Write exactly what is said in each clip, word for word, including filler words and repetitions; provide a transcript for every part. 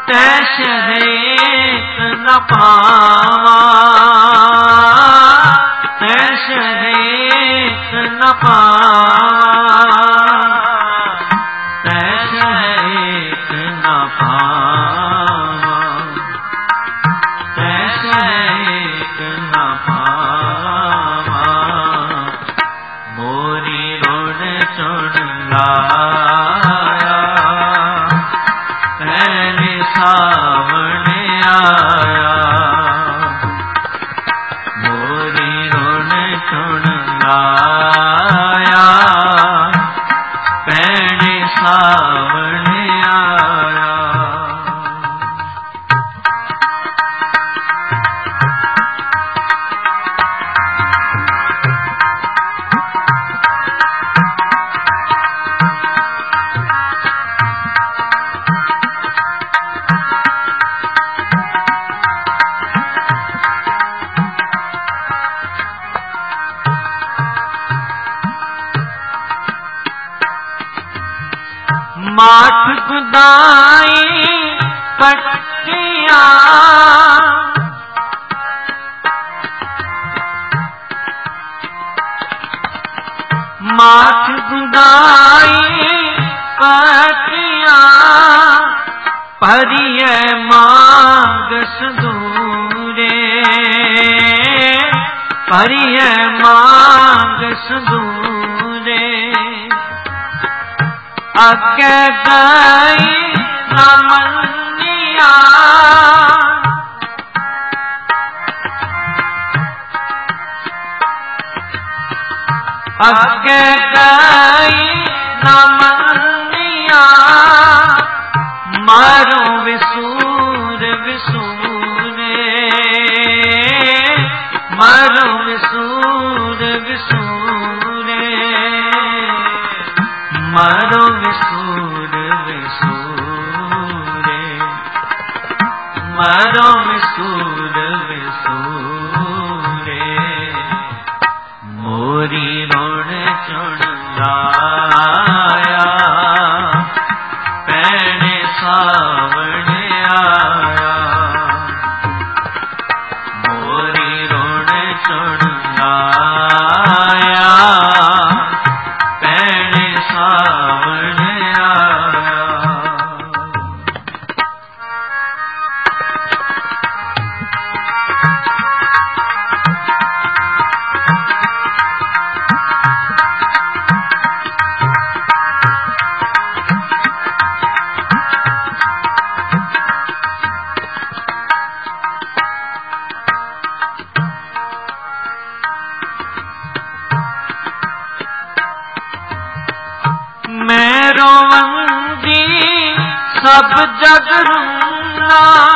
तैसे एक न पावा, तैसे एक न पावा, तैसे एक न पावा, तैसे एक न पावा। मोरी रोण चुन लाया, पहले सामने आया। मोरी रोण चुन लाया, पहले सामने आया। माठ गुदाई पट्टिया, माठ गुदाई पट्टिया, परिय मांग संदूरे, परिय मांग संदूरे। अगे गई न मनिया, अगे गई न मनिया। मारो विसूर विसूरे, मारो विसूर विसूरे, मारो विसूर विसूरे, मारो विसूर विसूरे। मोरी रोण चुन लाया, पैने सावने आया। मोरी रोण चुन लाया, पैने सावने आया। मैं रोवंदी सब जग रुन्ना,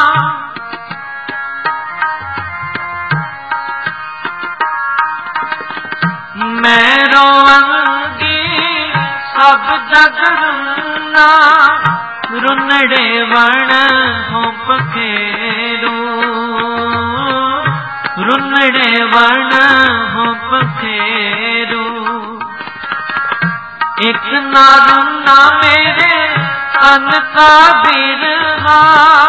मैं रोवंदी सब जग रुन्ना। रुनड़े वण हो पखेरू, रुनड़े वण हो पखेरू। एक ना रुन्ना मेरे तन का बिरहा,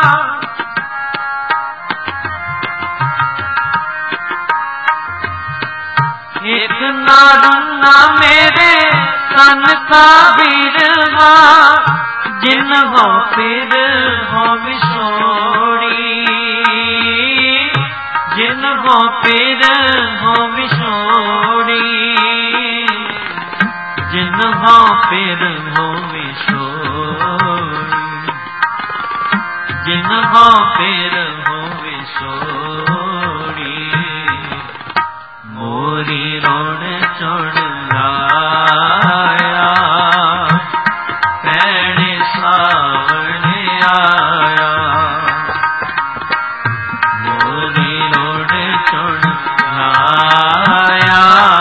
एक ना रुन्ना मेरे तन का बिरहा। जिन हो फिर हो विछोड़ी, जिन हो फिर हो विछोड़ी, जिन हो फिर हो विछोड़ी, जिन हो फिर हो विछोड़ी। मोरी रोण चुन लाया, पैने सावने आया। मोरी रोण चुन लाया,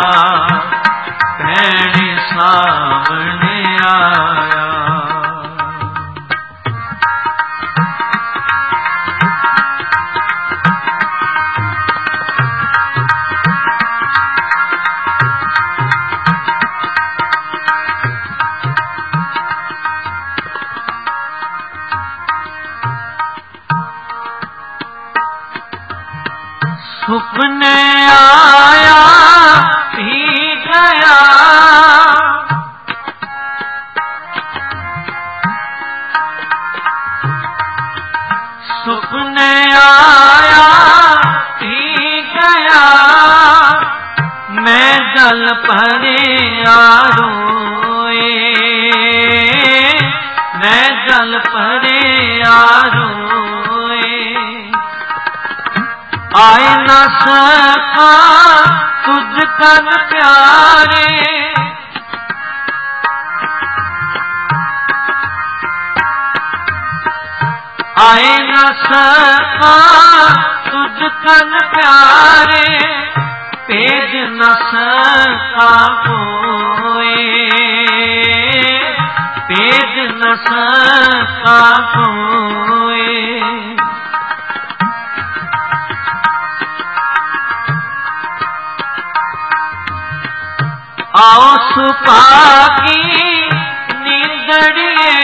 पैने सावने आया। सुपने आया भी गया, सुपने आया भी गया, मैं जल परे आरोए, मैं जल परे आरोए, आए न सका तुझ कन प्यारे, आए न सका तुझ कन प्यारे, भेज न सका कोई, भेज न सका कोई, आओ सुपागी नींदड़िए,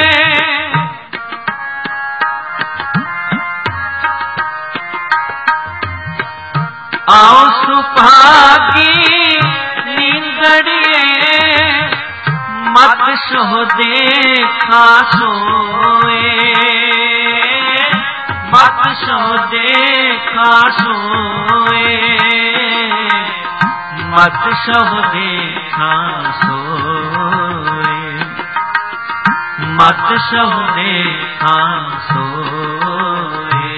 आओ सुभागी नींदड़िए, मत सो देखा सोए, मत सो देखा सोए, मत सो देखा सोए, मत सो देखा सोए,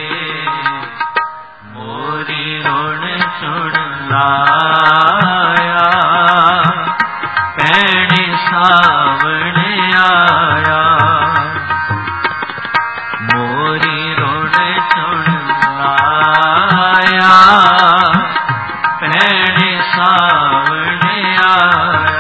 मोरी रोण छोड़ लाया, पैणे सावण आया, मोरी रोण छोड़ लाया, पैणे सावण आया,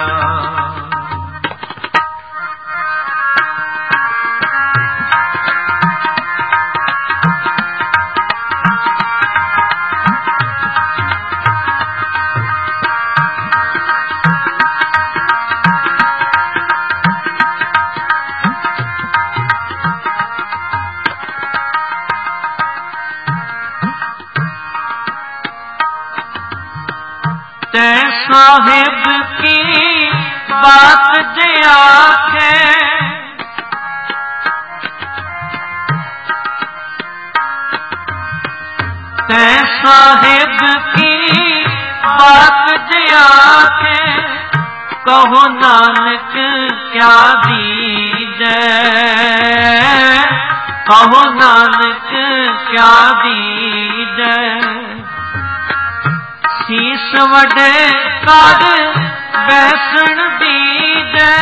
साहिब की बात जे आखे, ते साहिब की बात जे आखे, कहो नानक क्या दीजै, कहो नानक क्या दीजै, शीस वडे कर बैसण दीजै,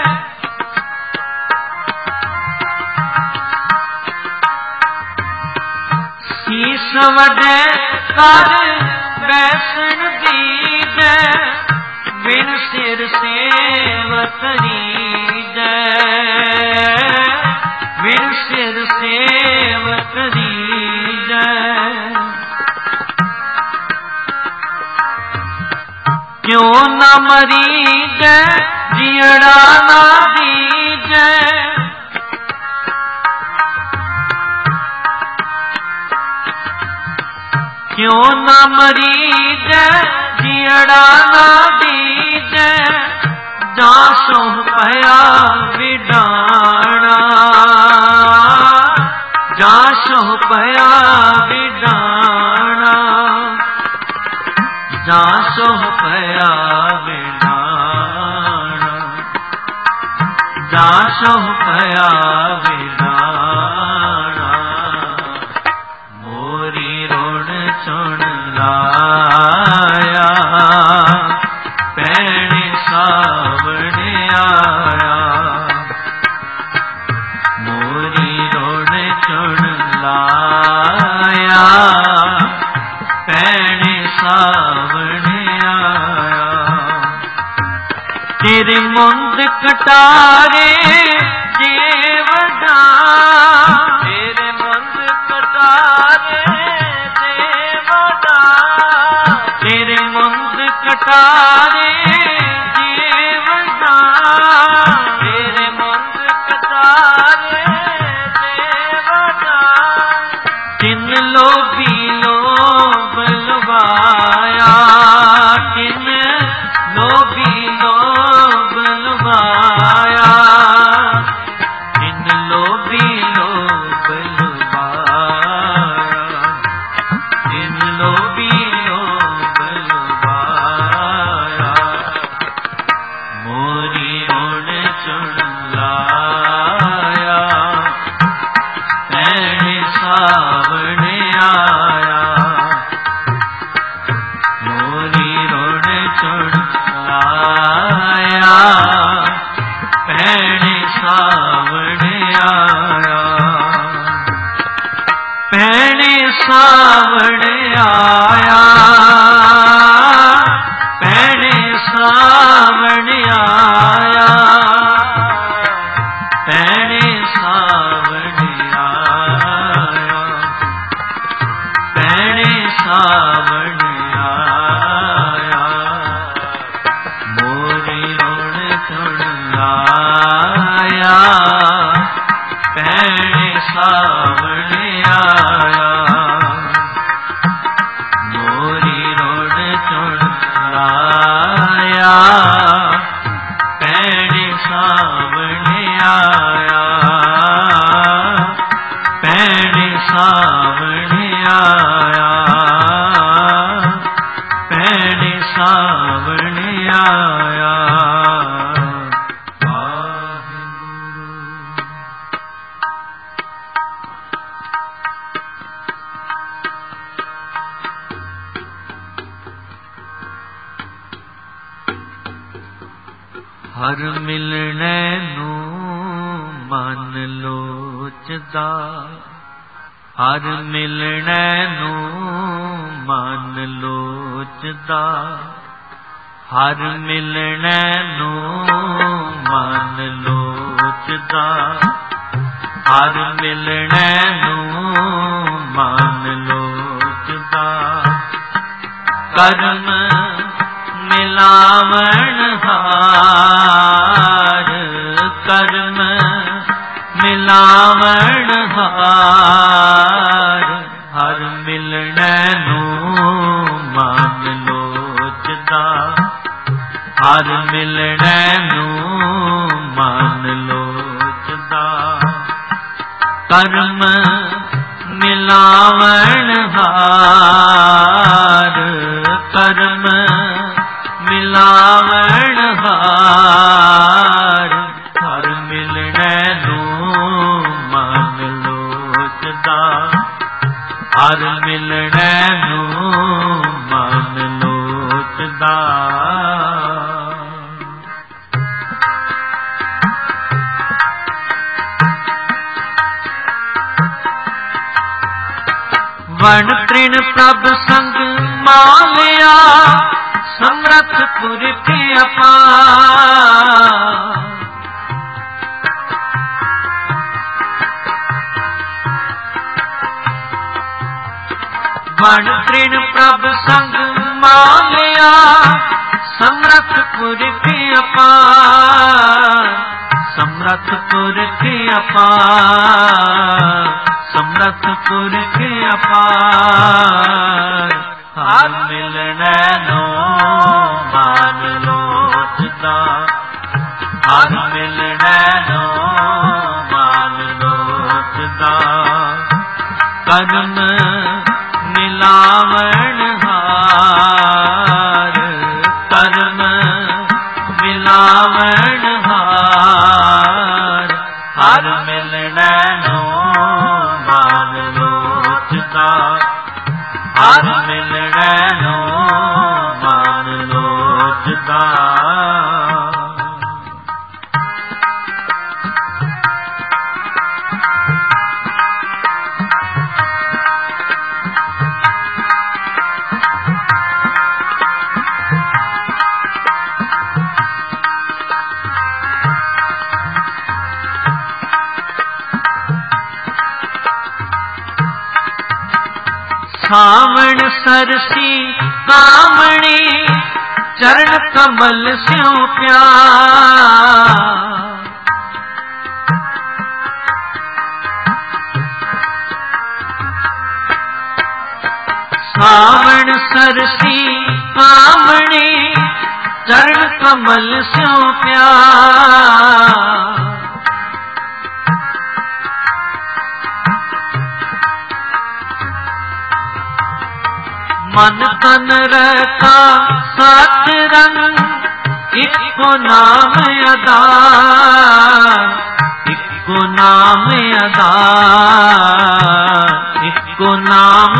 शीस वडे कर बैसण दीजै, बिन सिर सेवक रीजै, बिन सिर सेवक रीजै, क्यों न मरीजै जियड़ा ना दीजै, क्यों न मरीजै जियड़ा ना दीजै, जा सोह पया विडाणा, जा सोह पया विडाणा, जा सोह पया विडाणा, जा सोह पया विडाणा, मोरी रोण छोड़ लाया, पैणे सावण आया, मोरी रोण छोड़ लाया, पैणे सावण आया, तेरे मुंद कटारे देवदा, तेरे मुंद कटारे देवदा, तेरे मुंद कटारे देवदा, तेरे मुंद कटारे देवदा, तिन लोभी लोभ लो सावण आया, भैणे सावण आया, भैणे सावण आया, भैणे सावण आया, मोरी रुण चुण आया, भैणे सावण आया, मोरी रुण चुण आया, भैणे सावण आया, भैणे सावण आया, भैणे सावण आया। हर मिलने नू मन लोचदा, हर मिलने नू मन लोचदा, हर मिलने नू मन लोचदा, हर मिलने नू मन लोचदा, कर्म मिलावण हार, कर्म मिलावण हार, हर मिलने नू मन लोचदा, हर मिलने नू मन लोचदा, कर्म मिलावण हार, कर्म मिलावण हार, हर मिलने नू मन लोचदा, हर मिलने नू मन लोचदा। वण तृण प्रभ संग मालिया, समरथ पुरख अपार, वण तृण प्रभ संग मालिया, समरथ पुरख अपार, समरथ पुरख अपार, समरथ पुरख अपार, हर मिलने नू मन लोचदा, हर मिलने नू मन लोचदा, कर्म मिलावण हार, कर्म मिलावण हार, हर मिलने नू मन लोचदा, हर मिलने नू मन लोचदा। सावण सरसी कामणी, चरण कमल स्यों प्यार, सावण सरसी कामणी, चरण कमल स्यों प्यार, मन तन रहता सात रंग, इको नाम आधार, इको नाम आधार, इको नाम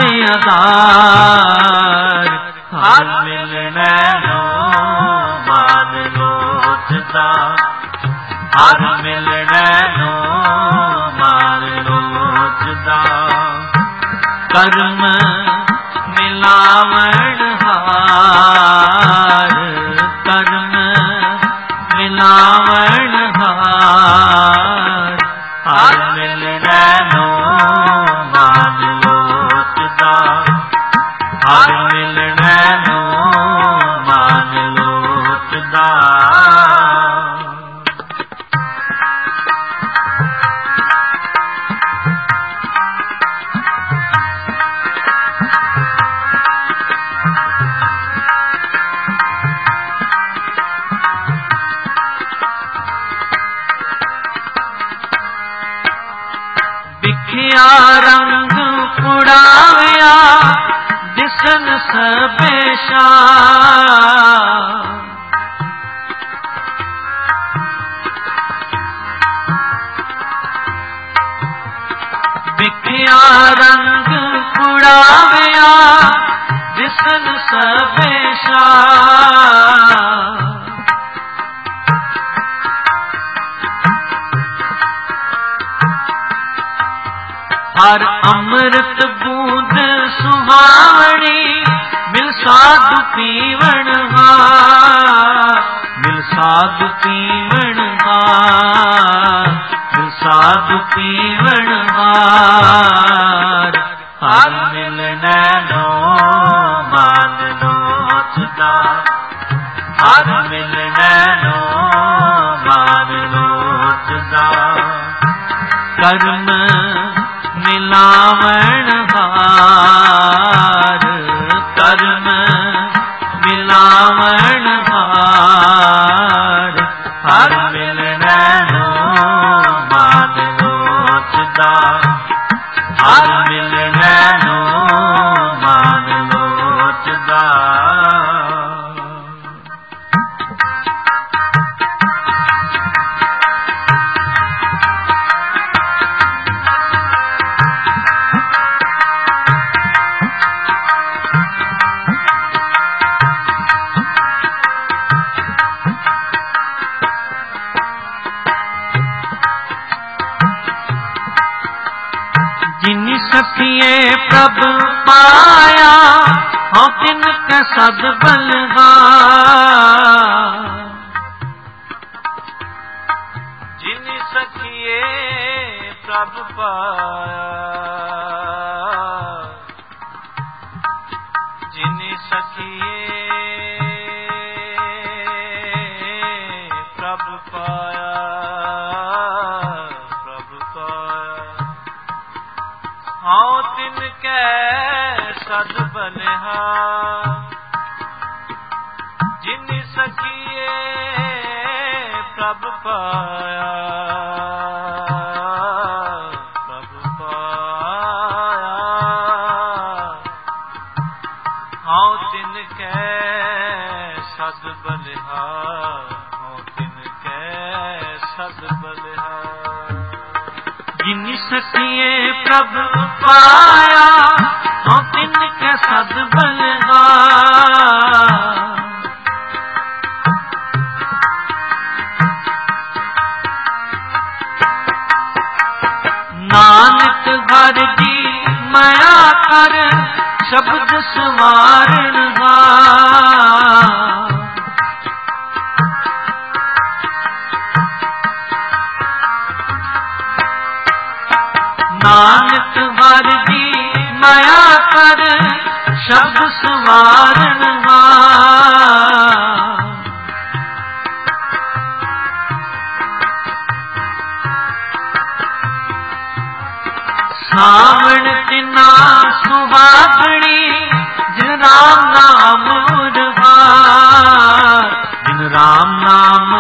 आधार, हर मिलने नू मन लोचदा, हर मिलने नू मन लोचदा, कर्म मिलावण हार, कर्म मिलावण हार, हर मिल रैनो मान लोचदा, हर मिल रैनो मान लोचदा। बिखिया रंग पुड़ावया दिसन सबेशा, बिखिया रंग पुड़ावया दिसन सबेशा, हर अमृत बूंद सुहावनी मिल साधु पीवण हार, मिल साधु पीवण हार, मिल साधु पीवण हार, हर मिल नैनो मान लोचदा, हर मिल नैनो मान लोचदा। कर्म मिलावण हार, कर्म मिलावण हार, हर मिल रैनो मान लोचदा, हर मिल रैनो मान लोचदा। जिन सखिए प्रभ पाया हो तिनके सद बलहार, जिन सखिए प्रभ पाया, जिन सखिए प्रभ पाया, प्रभ पाया हाँ तिनके सद बलिहार, जिन सखिए प्रभ पाया, प्रभ पाया हाँ तिनके सद बलिहार, हाँ तिनके सद बलिहार। जिन सखिए प्रभ पाया हो तिनके सद बलिहार, नानक हर जी माया कर शब्द संवारण हार, नानक हर जी माया कर शब्द संवारण हार, सावण तिना सुहागणी जिन राम नाम मुरहार, जिन राम नाम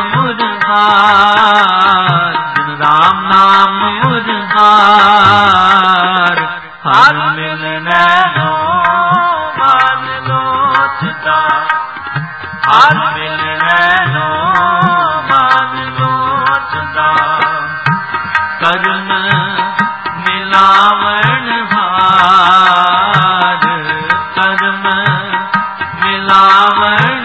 मुरहार, जिन राम नाम मुरहार, हर मिल नैनो मान लोचदा, हर मिल नैनो मान लोचदा। कर्म मिलावण हार, कर्म मिलावण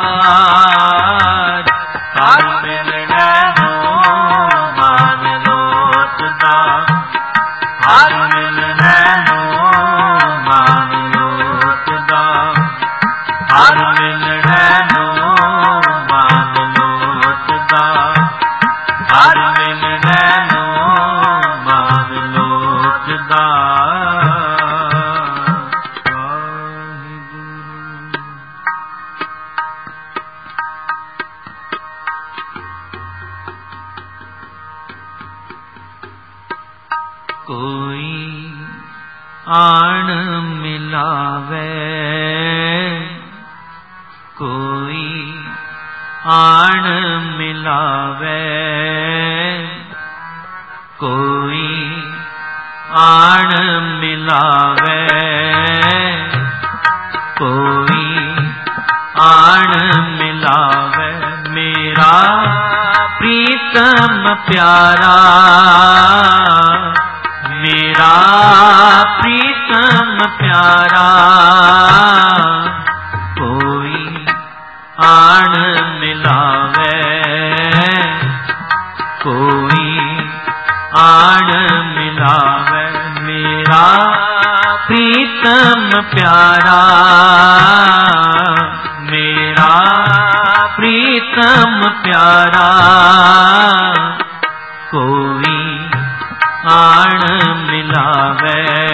हार, हर मिल नैनो मान लोचदा, हर मिल नैनो ਸਜਦਾ ਕੋਈ ਆਣ ਮਿਲਾਵੇ ਕੋਈ ਆਣ ਮਿਲਾਵੇ ਕੋਈ ਆਣ ਮਿਲਾਵੇ ਕੋਈ ਆਣ ਮਿਲਾਵੇ ਮੇਰਾ ਪ੍ਰੀਤਮ ਪਿਆਰਾ मेरा प्रीतम प्यारा कोई आण मिलावे कोई आण मिलावे मेरा प्रीतम प्यारा मेरा प्रीतम प्यारा कोई आण मिलावे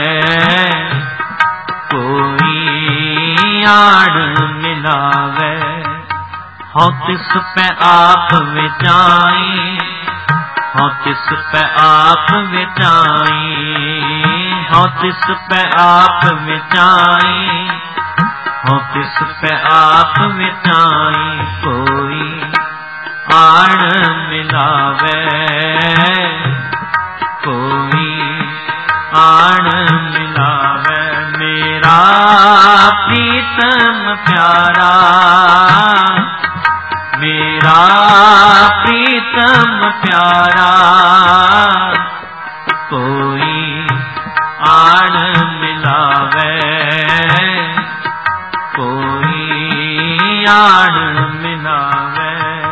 कोई आण मिलावे हो तिस पे आप विचाई हो तिस पे आप विचाई हो तिस पे आप विचाई हो तिस पे आप विचाई कोई आण मिलावे कोई आण मिलावे मेरा प्रीतम प्यारा मेरा प्रीतम प्यारा कोई आण मिलावे कोई आण मिलावे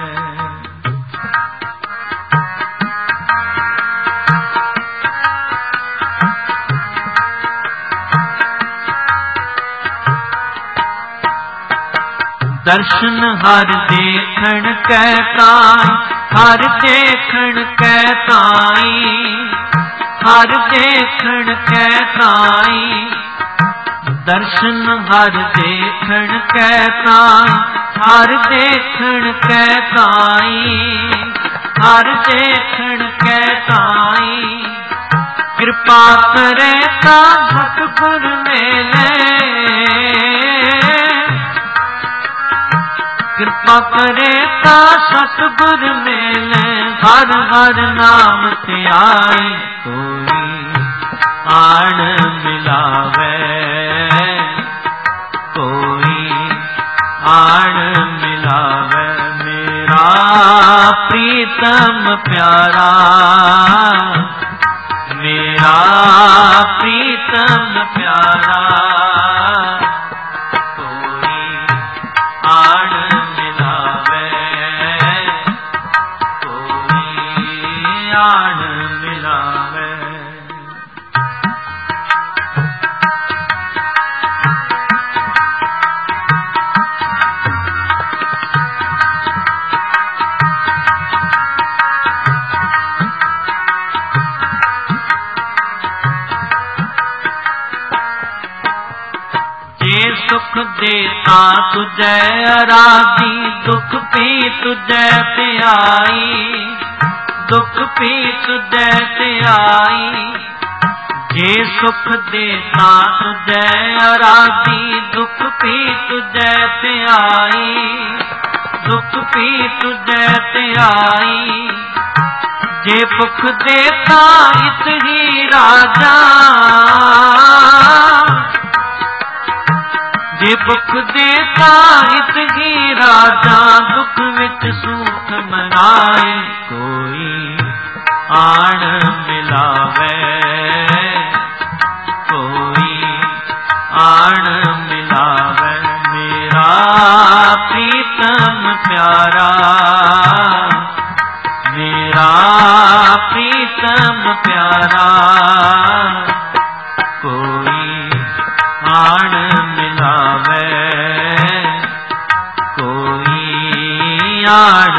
दर्शन हर देखण कै ताई हर देखण कै ताई हर देखण कै ताई दर्शन हर देखण कै ताई हर देखण कै ताई हर देखण कै ताई कृपा करे ता सतगुर मेले कृपा करे ता सतगुर मेले हर हर नाम ध्याई कोई आण मिलावे कोई आण मिलावे मेरा प्रीतम प्यारा मेरा प्रीतम प्यारा कोई आण आण मिलावे जे सुख देता तुझे आराधी दुख भी तुझे ध्याई दुख पी तुझे ध्याई जे सुख देता तुझे आराधी दुख पी तुझे ध्याई दुख पी तुझे ध्याई जे भुख देता इत ही राजा जे भुख देता इत ही राजा दुख विच सुख मनाए कोई आण मिलावे कोई आण मिलावे मेरा प्रीतम प्यारा मेरा प्रीतम प्यारा कोई आण मिलावे कोई आण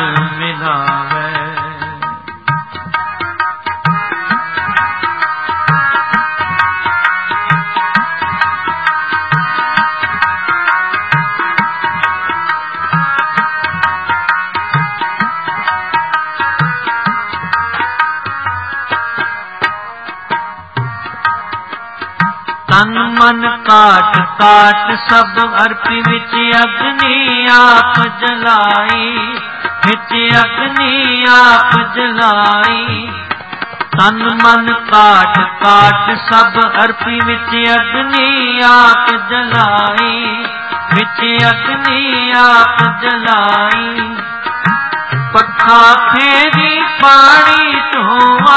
मिलावे तन मन काट काट सब अर्पी विच अग्नि आप जलाई, विच अग्नि आप जलाई। तन मन काट काट सब अर्पी विच अग्नि आप जलाई, विच अग्नि आप जलाई। पखा फेरी पानी धोवा,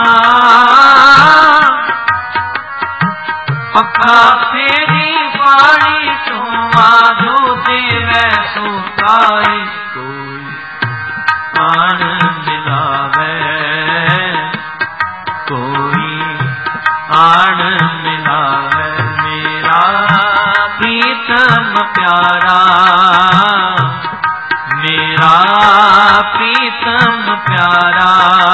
पखा फेरी पानी धोवा, जो देवै सो पाई। कोई आन मिलावे, कोई आन मिलावे। मेरा प्रीतम प्यारा, मेरा प्रीतम प्यारा,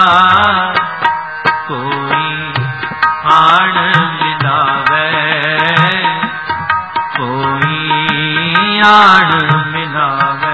कोई आन मिलावे, कोई आन मिलावे।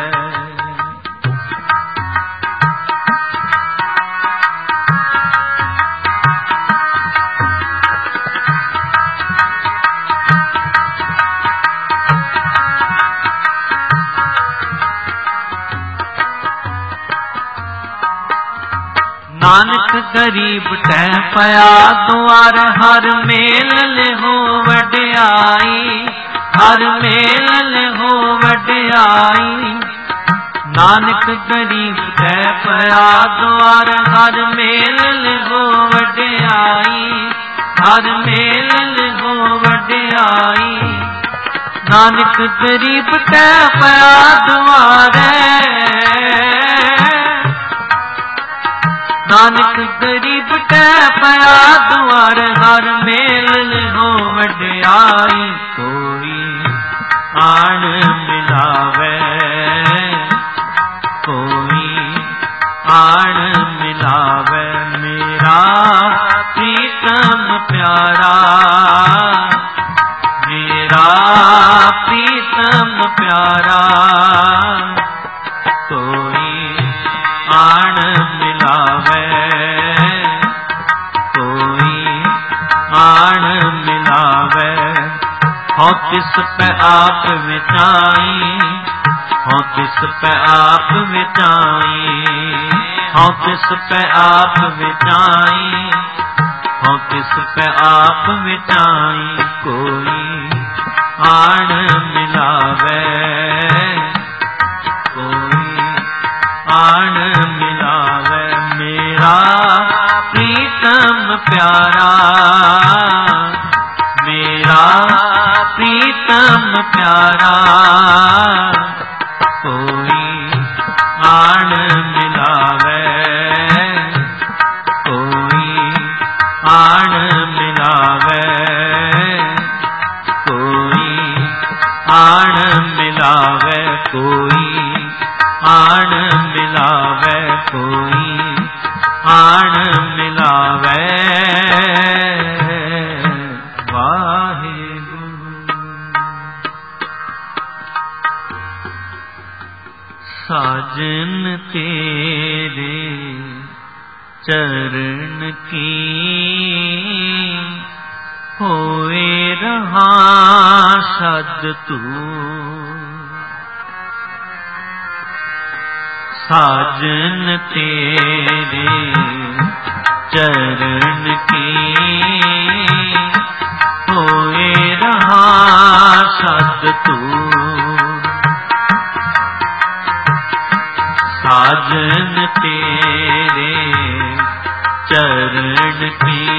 नानक गरीब तह पया द्वार, हर मेल ले हो वड्याई, हर मेल ले हो वड्याई। नानक गरीब तह पया द्वार, हर मेल ले हो वड्याई, हर मेल ले हो वड्याई। नानक गरीब तह पया द्वार, नानक गरीब तह पया द्वार, हर मेल हो वड्याई। कोई आन मिलावे, कोई आन मिलावे। मेरा प्रीतम प्यारा, मेरा प्रीतम प्यारा, कोई आन मिलावे, कोई आन मिलावे। हो तिस पे आप विचाई, हो तिस पे आप विचाई, हो तिस पे आप विचाई, हो तिस पे आप विचाई। कोई आन मिलावे, कोई आन मिलावे। मेरा प्रीतम प्यारा, मेरा प्रीतम प्यारा, कोई आन मिलावे, कोई आन मिलावे, कोई आन मिलावे, कोई आन मिलावे, कोई आन मिलावे। वाहिगुरु। साजन तेरे चरण की होए रहा सद तू, साजन तेरे चरण की होए रहा सद तू। साजन तेरे चरण की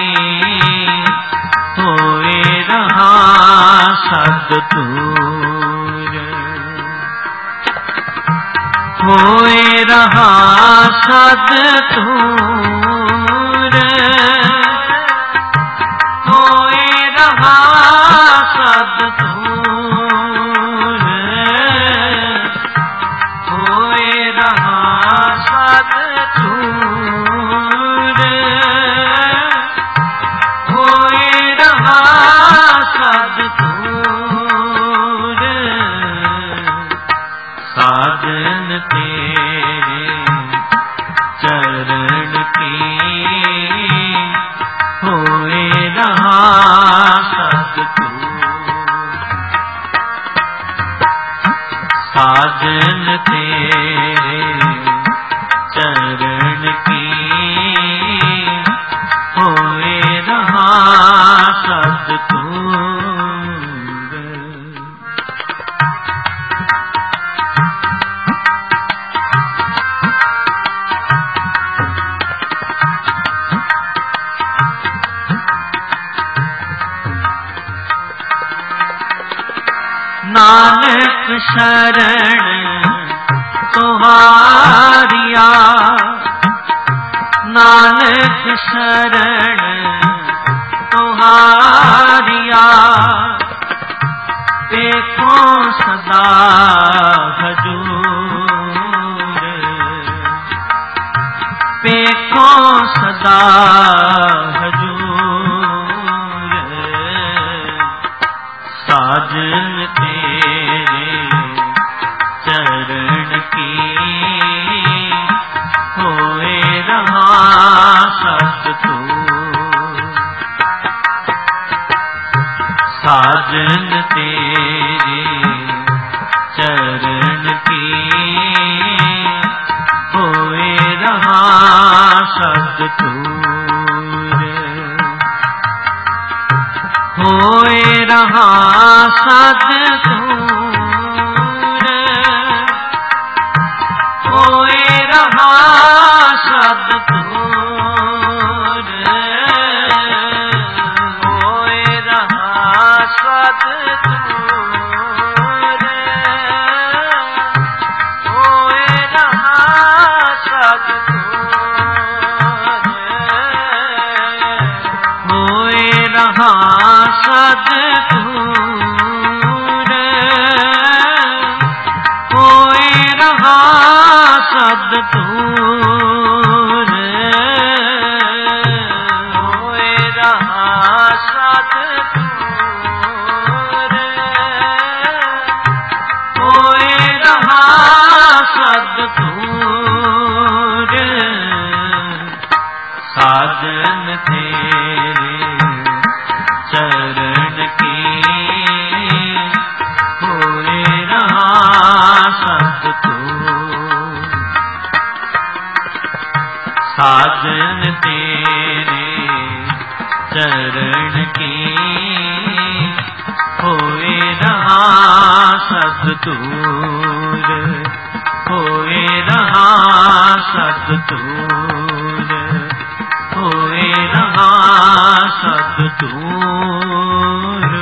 होए रहा सद दूर, होए रहा सद दूर, होए रहा सद दूर, होए रहा सद दूर, होए रहा सद दूर। साजन तेरे चरण की होए रहा सद तू। साजन तेरे चरण की होए रहा सद्गुर। नानक शरण तुम्हारिया, नानक शरण तुम्हारिया, देखो सदा हजूर, देखो सदा हजूर। साजन तेरे चरण की होए रहा सद्गुर। साजन तेरे चरण की होए रहा सद्गुर। होए रहा सद्गुर, होए रहा सद्गुर, होए रहा सद्गुर, होए रहा सद्गुर, होए रहा सद्गुर, होए रहा सद्गुर, होए रहा सद्गुर, होए रहा सद्गुर। साजन तेरे चरण की होए रहा सद्गुर। साजन तेरे चरण की होए रहा सद्गुर, होए रहा सद्गुर, होए रहा सद्गुर।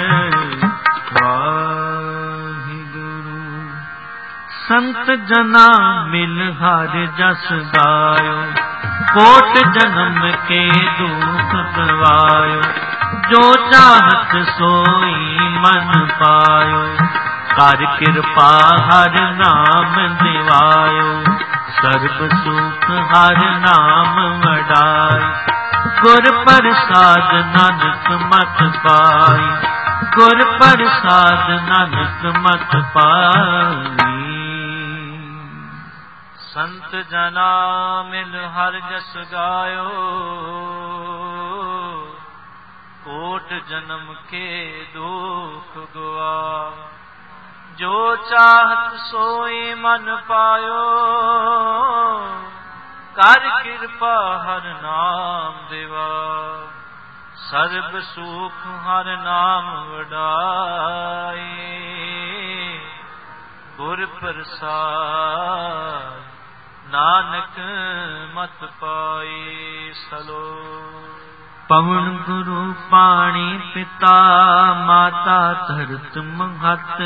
वाहिगुरु। संत जना मिल हर जस गायो, कोट जन्म के दुख गवायो, जो चाहत सोई मन पायो, कर कृपा हर नाम दिवायो, सर्ब सुख हर नाम वडाई, गुर प्रसाद नानक मत पाई, गुर प्रसाद नानक मत पाई। संत जना मिल हर जस गायो, कोट जन्म के दुख गवा, जो चाहत सोई मन पायो, कर कृपा हर नाम देवा, सर्ब सुख हर नाम वडाई, गुर प्रसाद नानक मत पाई। सलो पवन गुरु पाणी पिता, माता धरत महत,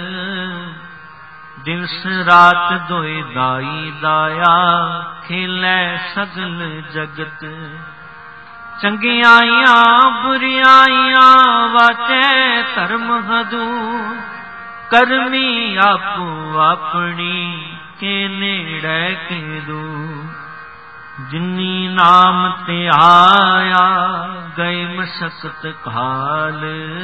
दिवस रात दोए दाई दाया, खेलै सगल जगत। चंगियाइयां बुरियाइयां वाचे धर्म हदू, करमी आपो अपनी के नेड़े के दू। जिनी नाम ते आया गए मशक्कत काल,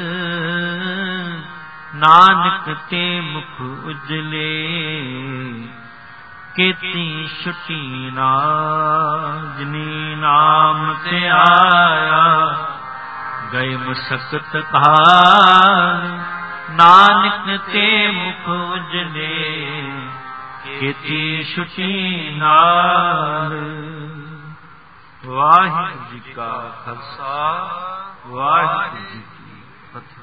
नानक ते मुख उजले केती छुटी नाल। जिनी नाम ते आया गए मुसकत काल, नानक ते मुख उजले, खेती छुटी नाल। वाहिगुरू जी का खालसा, वाहिगुरू जी की फतेह।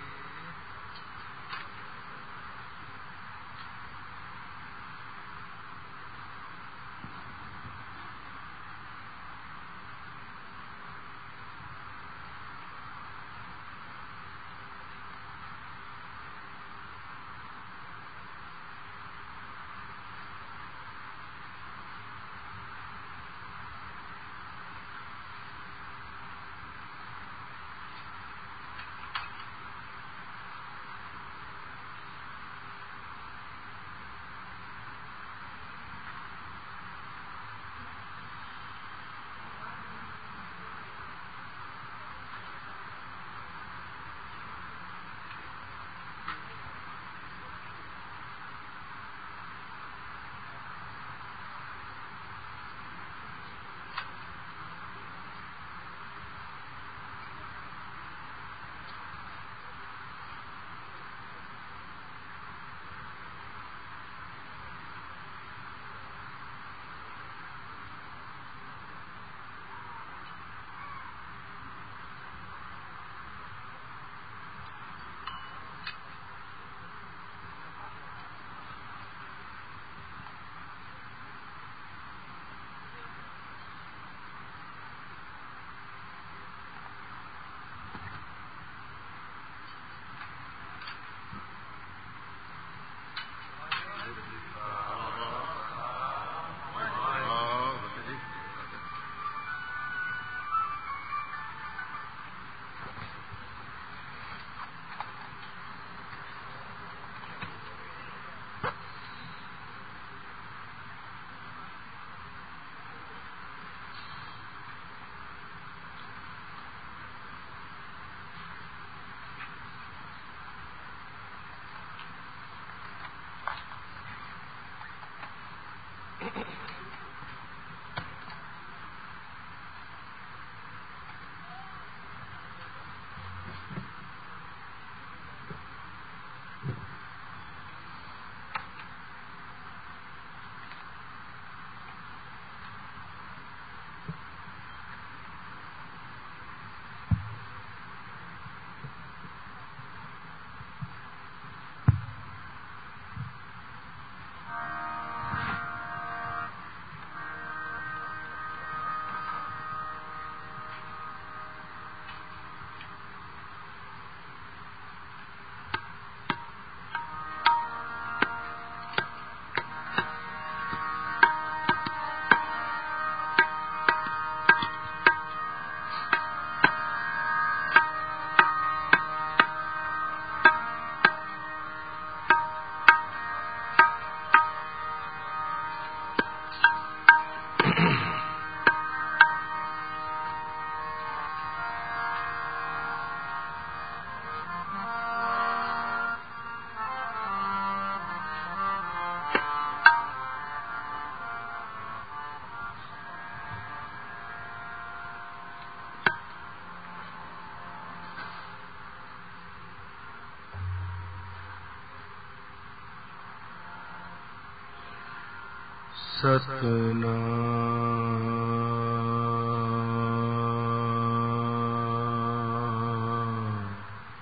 सतनाम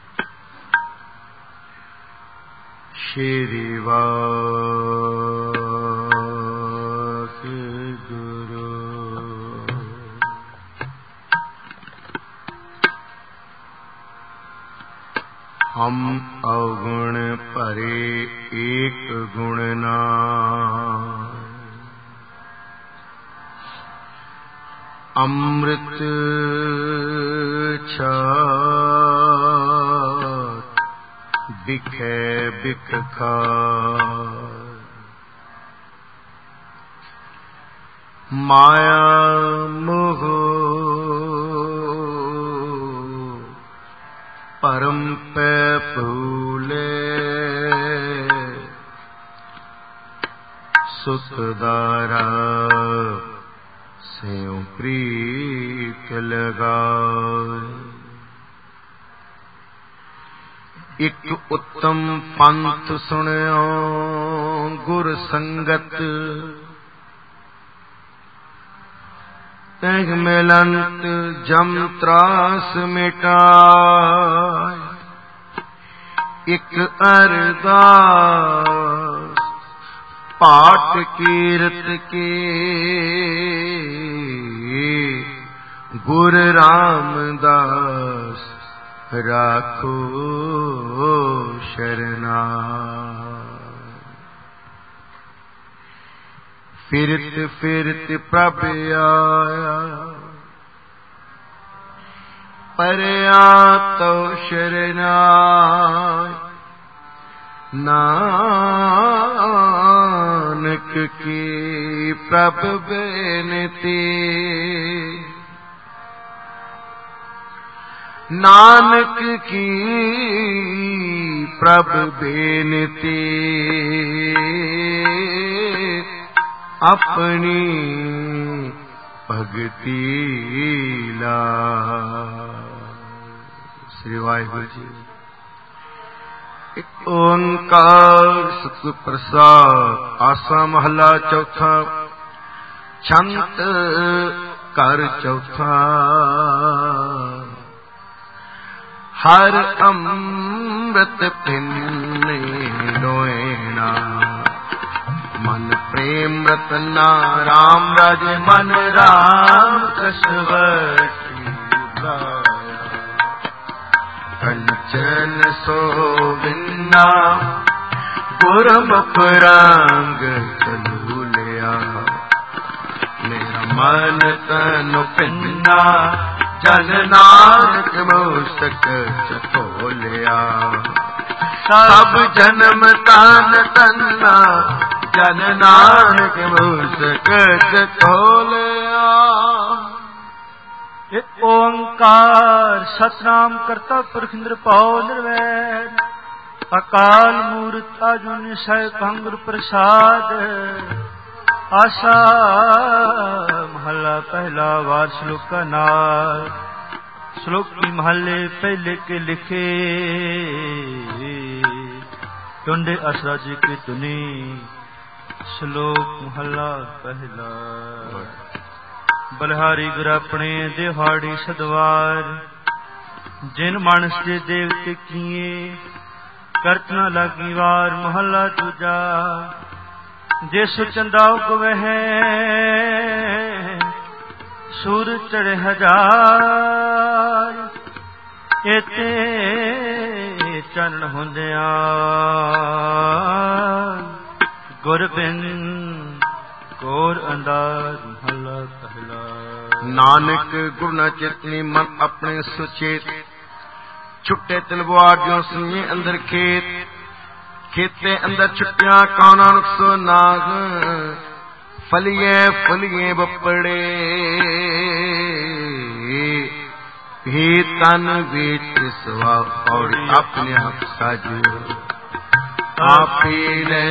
श्री वाहिगुरु। हम अवगुण परे एक गुण नाम, अमृत छात बिखे बिख खाय। माया मोह परम पे फूले, सुतदारा स्यों प्रीत लगाए। ਇੱਕ ਉੱਤਮ ਪੰਥ ਸੁਣਿਓ ਗੁਰ ਸੰਗਤ, ਤਹਿ ਮਿਲੰਤ ਜਮ ਤਰਾਸ ਮਿਟਾਇ। ਇੱਕ ਅਰਦਾਸ ਪਾਠ ਕੀਰਤ ਕੇ, ਗੁਰ ਰਾਮਦਾਸ ਰਾਖੋ ਸ਼ਰਨਾਇ। ਫਿਰਤ ਫਿਰਤ ਪ੍ਰਭ ਆਇਆ, ਪਰਿਆ ਤੋ ਸ਼ਰਨਾਇ। ਨਾਨਕ ਕੀ ਪ੍ਰਭ ਬੇਨਤੀ, ਨਾਨਕ ਕੀ ਪ੍ਰਭ ਬੇਨਤੀ, ਆਪਣੀ ਭਗਤੀ ਲਾਇ। ਸ੍ਰੀ ਵਾਹਿਗੁਰੂ ਜੀ। ਇੱਕ ਓੰਕਾਰ ਸਤਿਗੁਰ ਪ੍ਰਸਾਦਿ। ਆਸਾ ਮਹੱਲਾ ਚੌਥਾ। ਛੰਤ ਘਰ ਚੌਥਾ। ਹਰ ਅੰਮ੍ਰਿਤ ਪਿੰਨੇ ਲੋਇਣਾ, ਮਨ ਪ੍ਰੇਮ ਰਤਨਾ ਰਾਮ ਰਾਜੇ। ਮਨ ਰਾਮ ਕਸਵਟੀ ਲਾਇਆ, ਕੰਚਨ ਸੋਵਿੰਨਾ ਗੁਰਮੁਖ ਰੰਗ ਕਲੂ ਲਿਆ। ਮੇਰਾ ਮਨ ਤਨ ਪਿੰਨਾ, ਜਨ ਨਾਨਕ ਮੋਸਕ ਚਖੋਲਿਆ। ਸਭ ਜਨਮ ਤਨ ਤੰਨਾ, ਜਨ ਨਾਨਕ ਮੋਸਕ ਚਖੋਲਿਆ। ਇਕ ਓੰਕਾਰ ਸਤਿਨਾਮ ਕਰਤਾ ਪੁਰਖ ਨਿਰਭਉ ਨਿਰਵੈਰ, ਅਕਾਲ ਮੂਰਤ ਅਜੂਨੀ ਸੈਭੰ ਗੁਰ ਪ੍ਰਸਾਦ। ਆਸਾ ਮਹੱਲਾ ਪਹਿਲਾ। ਵਾਰ ਸ਼ਲੋਕਾ ਨਾਲ। ਸ਼ਲੋਕੀ ਮਹੱਲੇ ਪਹਿਲੇ ਕੇ ਲਿਖੇ, ਟੁੰਡੇ ਅਸਰਾ ਜੀ ਕੀ ਧੁਨੀ। ਸ਼ਲੋਕ ਮਹੱਲਾ ਪਹਿਲਾ। ਬਲਿਹਾਰੀ ਗੁਰ ਆਪਣੇ ਦਿਹਾੜੀ ਸਦਵਾਰ, ਜਿਨ ਮਾਨਸ ਦੇ ਦੇਵਤੇ ਕੀਏ, ਕਰਤ ਨ ਲਾਗੀ ਵਾਰ। ਮਹੱਲਾ ਦੂਜਾ। ਜਿਸ ਚੰਦਾ ਉਗਵਹਿ, ਸੂਰ ਚੜ੍ਹੇ ਹਜ਼ਾਰ। ਇਤੇ ਚਰਨ ਹੁੰਦਿਆਂ, ਗੁਰ ਬਿਨ ਕੋਰ ਅੰਦਾਰ। ਮਹੱਲਾ ਪਹਿਲਾ। ਨਾਨਕ ਗੁਰ ਨ ਚੇਤਨੀ, ਮਨ ਆਪਣੇ ਸੁਚੇਤ। ਛੁੱਟੇ ਤਲਵਾਰ ਜੋ ਸੁਈਏ ਅੰਦਰ ਖੇਤ, ਖੇਤੇ ਅੰਦਰ ਛੁੱਟਿਆ ਕਾਉਨਾ ਨੁਕਸੋ ਨਾਗ। ਫਲੀਏ ਫਲੀਏ ਬੱਪੜੇ, ਹੀ ਤਨ ਵਿੱਚ ਸਵਾ। ਔੜੀ ਆਪਣੇ ਆਪ ਸਾਜਿਓ, ਆਪੀ ਨੇ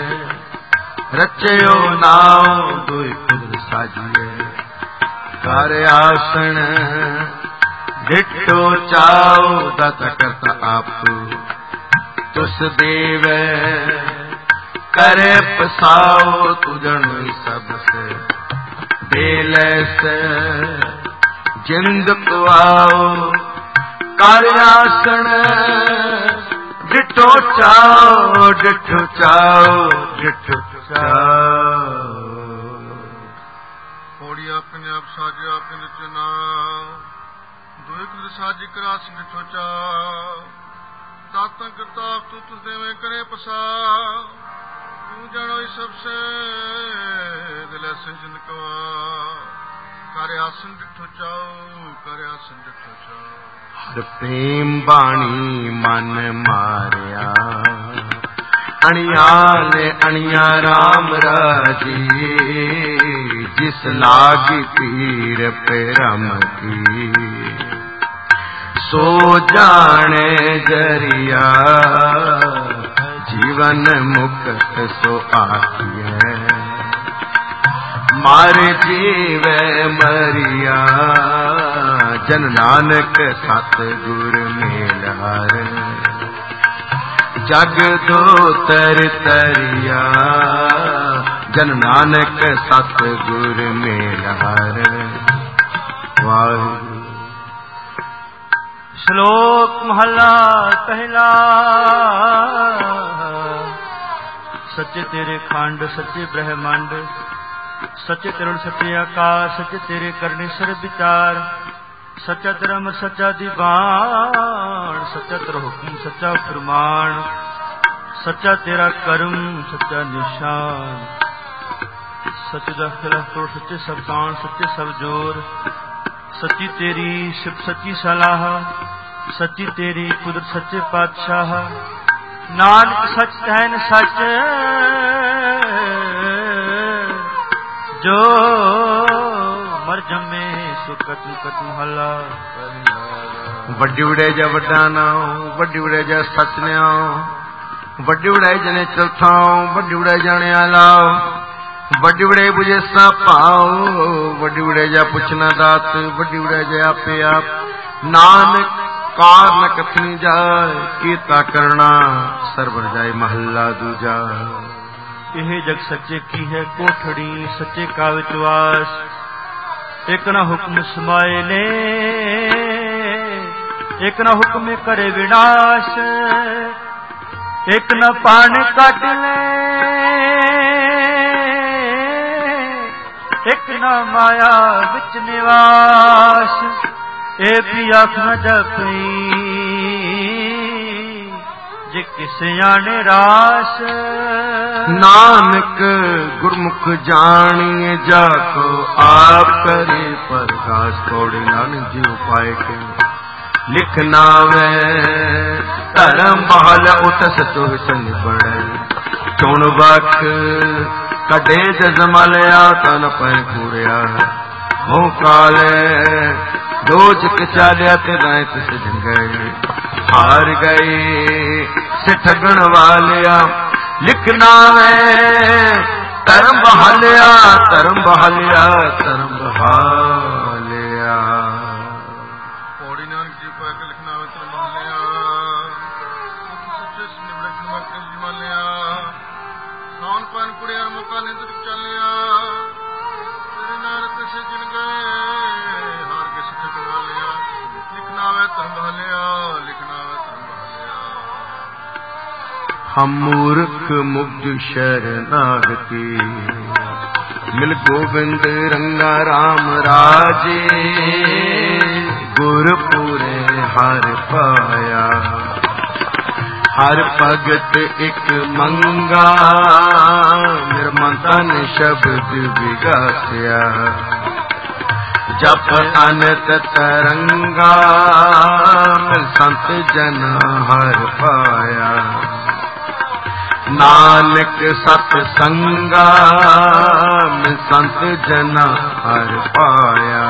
ਰਚਿਓ ਨਾਉ। ਦੁਇ ਖੁਦ ਸਾਜੀਏ, ਕਰ ਆਸਣ ਡਿਠੋ ਚਾਉ। ਦਾਤਾ ਕਰਤਾ ਆਪ, ਤੁਸ ਦੇਵੈ ਕਰੇ ਪਸਾਉ। ਤੁਜਣ ਸਭ ਸੇ ਦੇਲੇ ਸੇ, ਜਿੰਦ ਪਵਾਉ। ਕਰ ਆਸਣ ਡਿਠੋ ਚਾਉ, ਡਿਠੋ ਚਾਉ, ਡਿਠੋ ਚਾਉ। ਪੌੜੀ ਆਪਣੇ ਆਪ ਸਾਜਿਆ ਆਪਣੇ ਰਚਨਾ, ਦੁਇ ਖੁਦ ਸਾਜੀ ਕਰਾਸ ਡਿਠੋ ਚਾਉ। ਦਾਤਾ ਕਰਤਾ ਤੂੰ ਤੁਸ ਦੇਵੇਂ ਕਰੇ ਪਸਾ। ਤੂੰ ਜਾਣੋ ਸਭ ਸੇ ਦਿਲੇ ਸੰਜਨ ਕਵਾ। ਕਰ ਆਸਨ ਡਿਠੋ ਚਾਉ, ਕਰ ਆਸਨ ਡਿਠੋ ਚਾਉ। ਹਰ ਪ੍ਰੇਮ ਬਾਣੀ ਮਨ ਮਾਰਿਆ, ਅਣਿਆਲ ਅਣਿਆ ਰਾਮ ਰਾਜੀ। ਜਿਸ ਲਾਗੀ ਪੀਰ ਪਰਮ ਕੀ, ਸੋ ਜਾਣੇ ਜਰੀਆ। ਜੀਵਨ ਮੁਕਤ ਸੋ ਆਖੀਐ, ਮਾਰੇ ਜੀਵੈ ਮਰਿਆ। ਜਨ ਨਾਨਕ ਸਤਿਗੁਰ ਮੇਲਾਰ, जग दो तर तरिया जन नानक सतगुर मेलार। वाहिगुरु। श्लोक महला पहला। सच्चे तेरे खंड सच्चे ब्रह्मांड, सच्चे तिरुल सच्चे आकाश, सच्चे तेरे करने सर विचार, सच्चा तेरा अमर सच्चा दीवान, सच्चा तेरा हुक्म सच्चा फरमान, सच्चा तेरा कर्म सच्चा निशान, सच्चे दफ्तर सच्चे सब तान सच्चे सब जोर, सच्ची तेरी शिव सच्ची सलाह, सच्ची तेरी कुदरत सच्चे पातशाह, नानक सच तैन सच जो मर जमे सुकत मुकत महला। वड्डी उड़े जा वड्डा नाओ, वड्डी उड़े जा सच न्याओ, वड्डी उड़ाई जने चलथाओ, वड्डी उड़ाई जाने आलाओ, वड्डी उड़े बुझे सा पाओ, वड्डी उड़े जा पुछना दात, वड्डी उड़े जा आपे आप, नानक कार न कथनी जाए, कीता करना सरवर जाए महला दूजा। यह जग सच्चे की है कोठड़ी, सच्चे का विश्वास, एक न हुक्म समाये ने, एक न हुक्म करे विनाश, एक न पान काट ले, एक न माया विच निवास, ए भी आख न जपई जे किसे आने रास। नानक गुरमुख जानिए जाको आप करे प्रकाश, थोड़े नानक जी उपाय के लिखना वे धर्म बहल उतस तो संग पड़े, चुन बख कटे जमलिया तन पैन कूड़िया, हो काले रोज चालिया ते रात से जंगे, हार गए से ठगण वालिया, लिखना है धर्म बहालिया धर्म बहालिया धर्म बहालिया। पौड़ी नानक जी को आके लिखना है धर्म बहालिया, सच्चे निवड़क मक्के जिमालिया, खान पान कुड़िया मुका निंद चलिया, तेरे नारत से जिन गए हार के से ठगण वालिया, लिखना है धर्म बहालिया, लिखना है धर्म बहालिया। हम मूर्ख मुग्ध शरणागति, मिल गोविंद रंगा राम राजे, गुरपुरे हर पाया, हर भगत एक मंगा, निर्मतन शब्द विगासिया, जप अनत तरंगा, संत जन हर पाया, नानक सत संगा, संत जन हर पाया।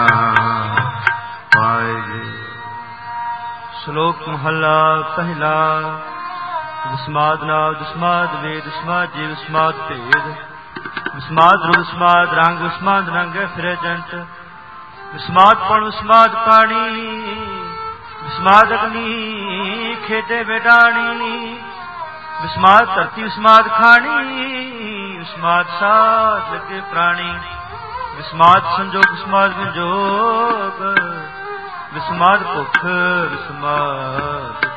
पाए। श्लोक महला पहला। विस्माद नाद विस्माद वेद विस्माद जीव विस्माद भेद, विस्माद रूप विस्माद रंग विस्माद रंग फिर जंट, विस्माद पण विस्माद पानी, विस्माद अग्नि खेदे बेडानी, विस्माद धरती विस्माद खानी, विस्माद साथ लगे प्राणी, विस्माद संजोग विस्माद विजोग, विस्माद भुख विस्माद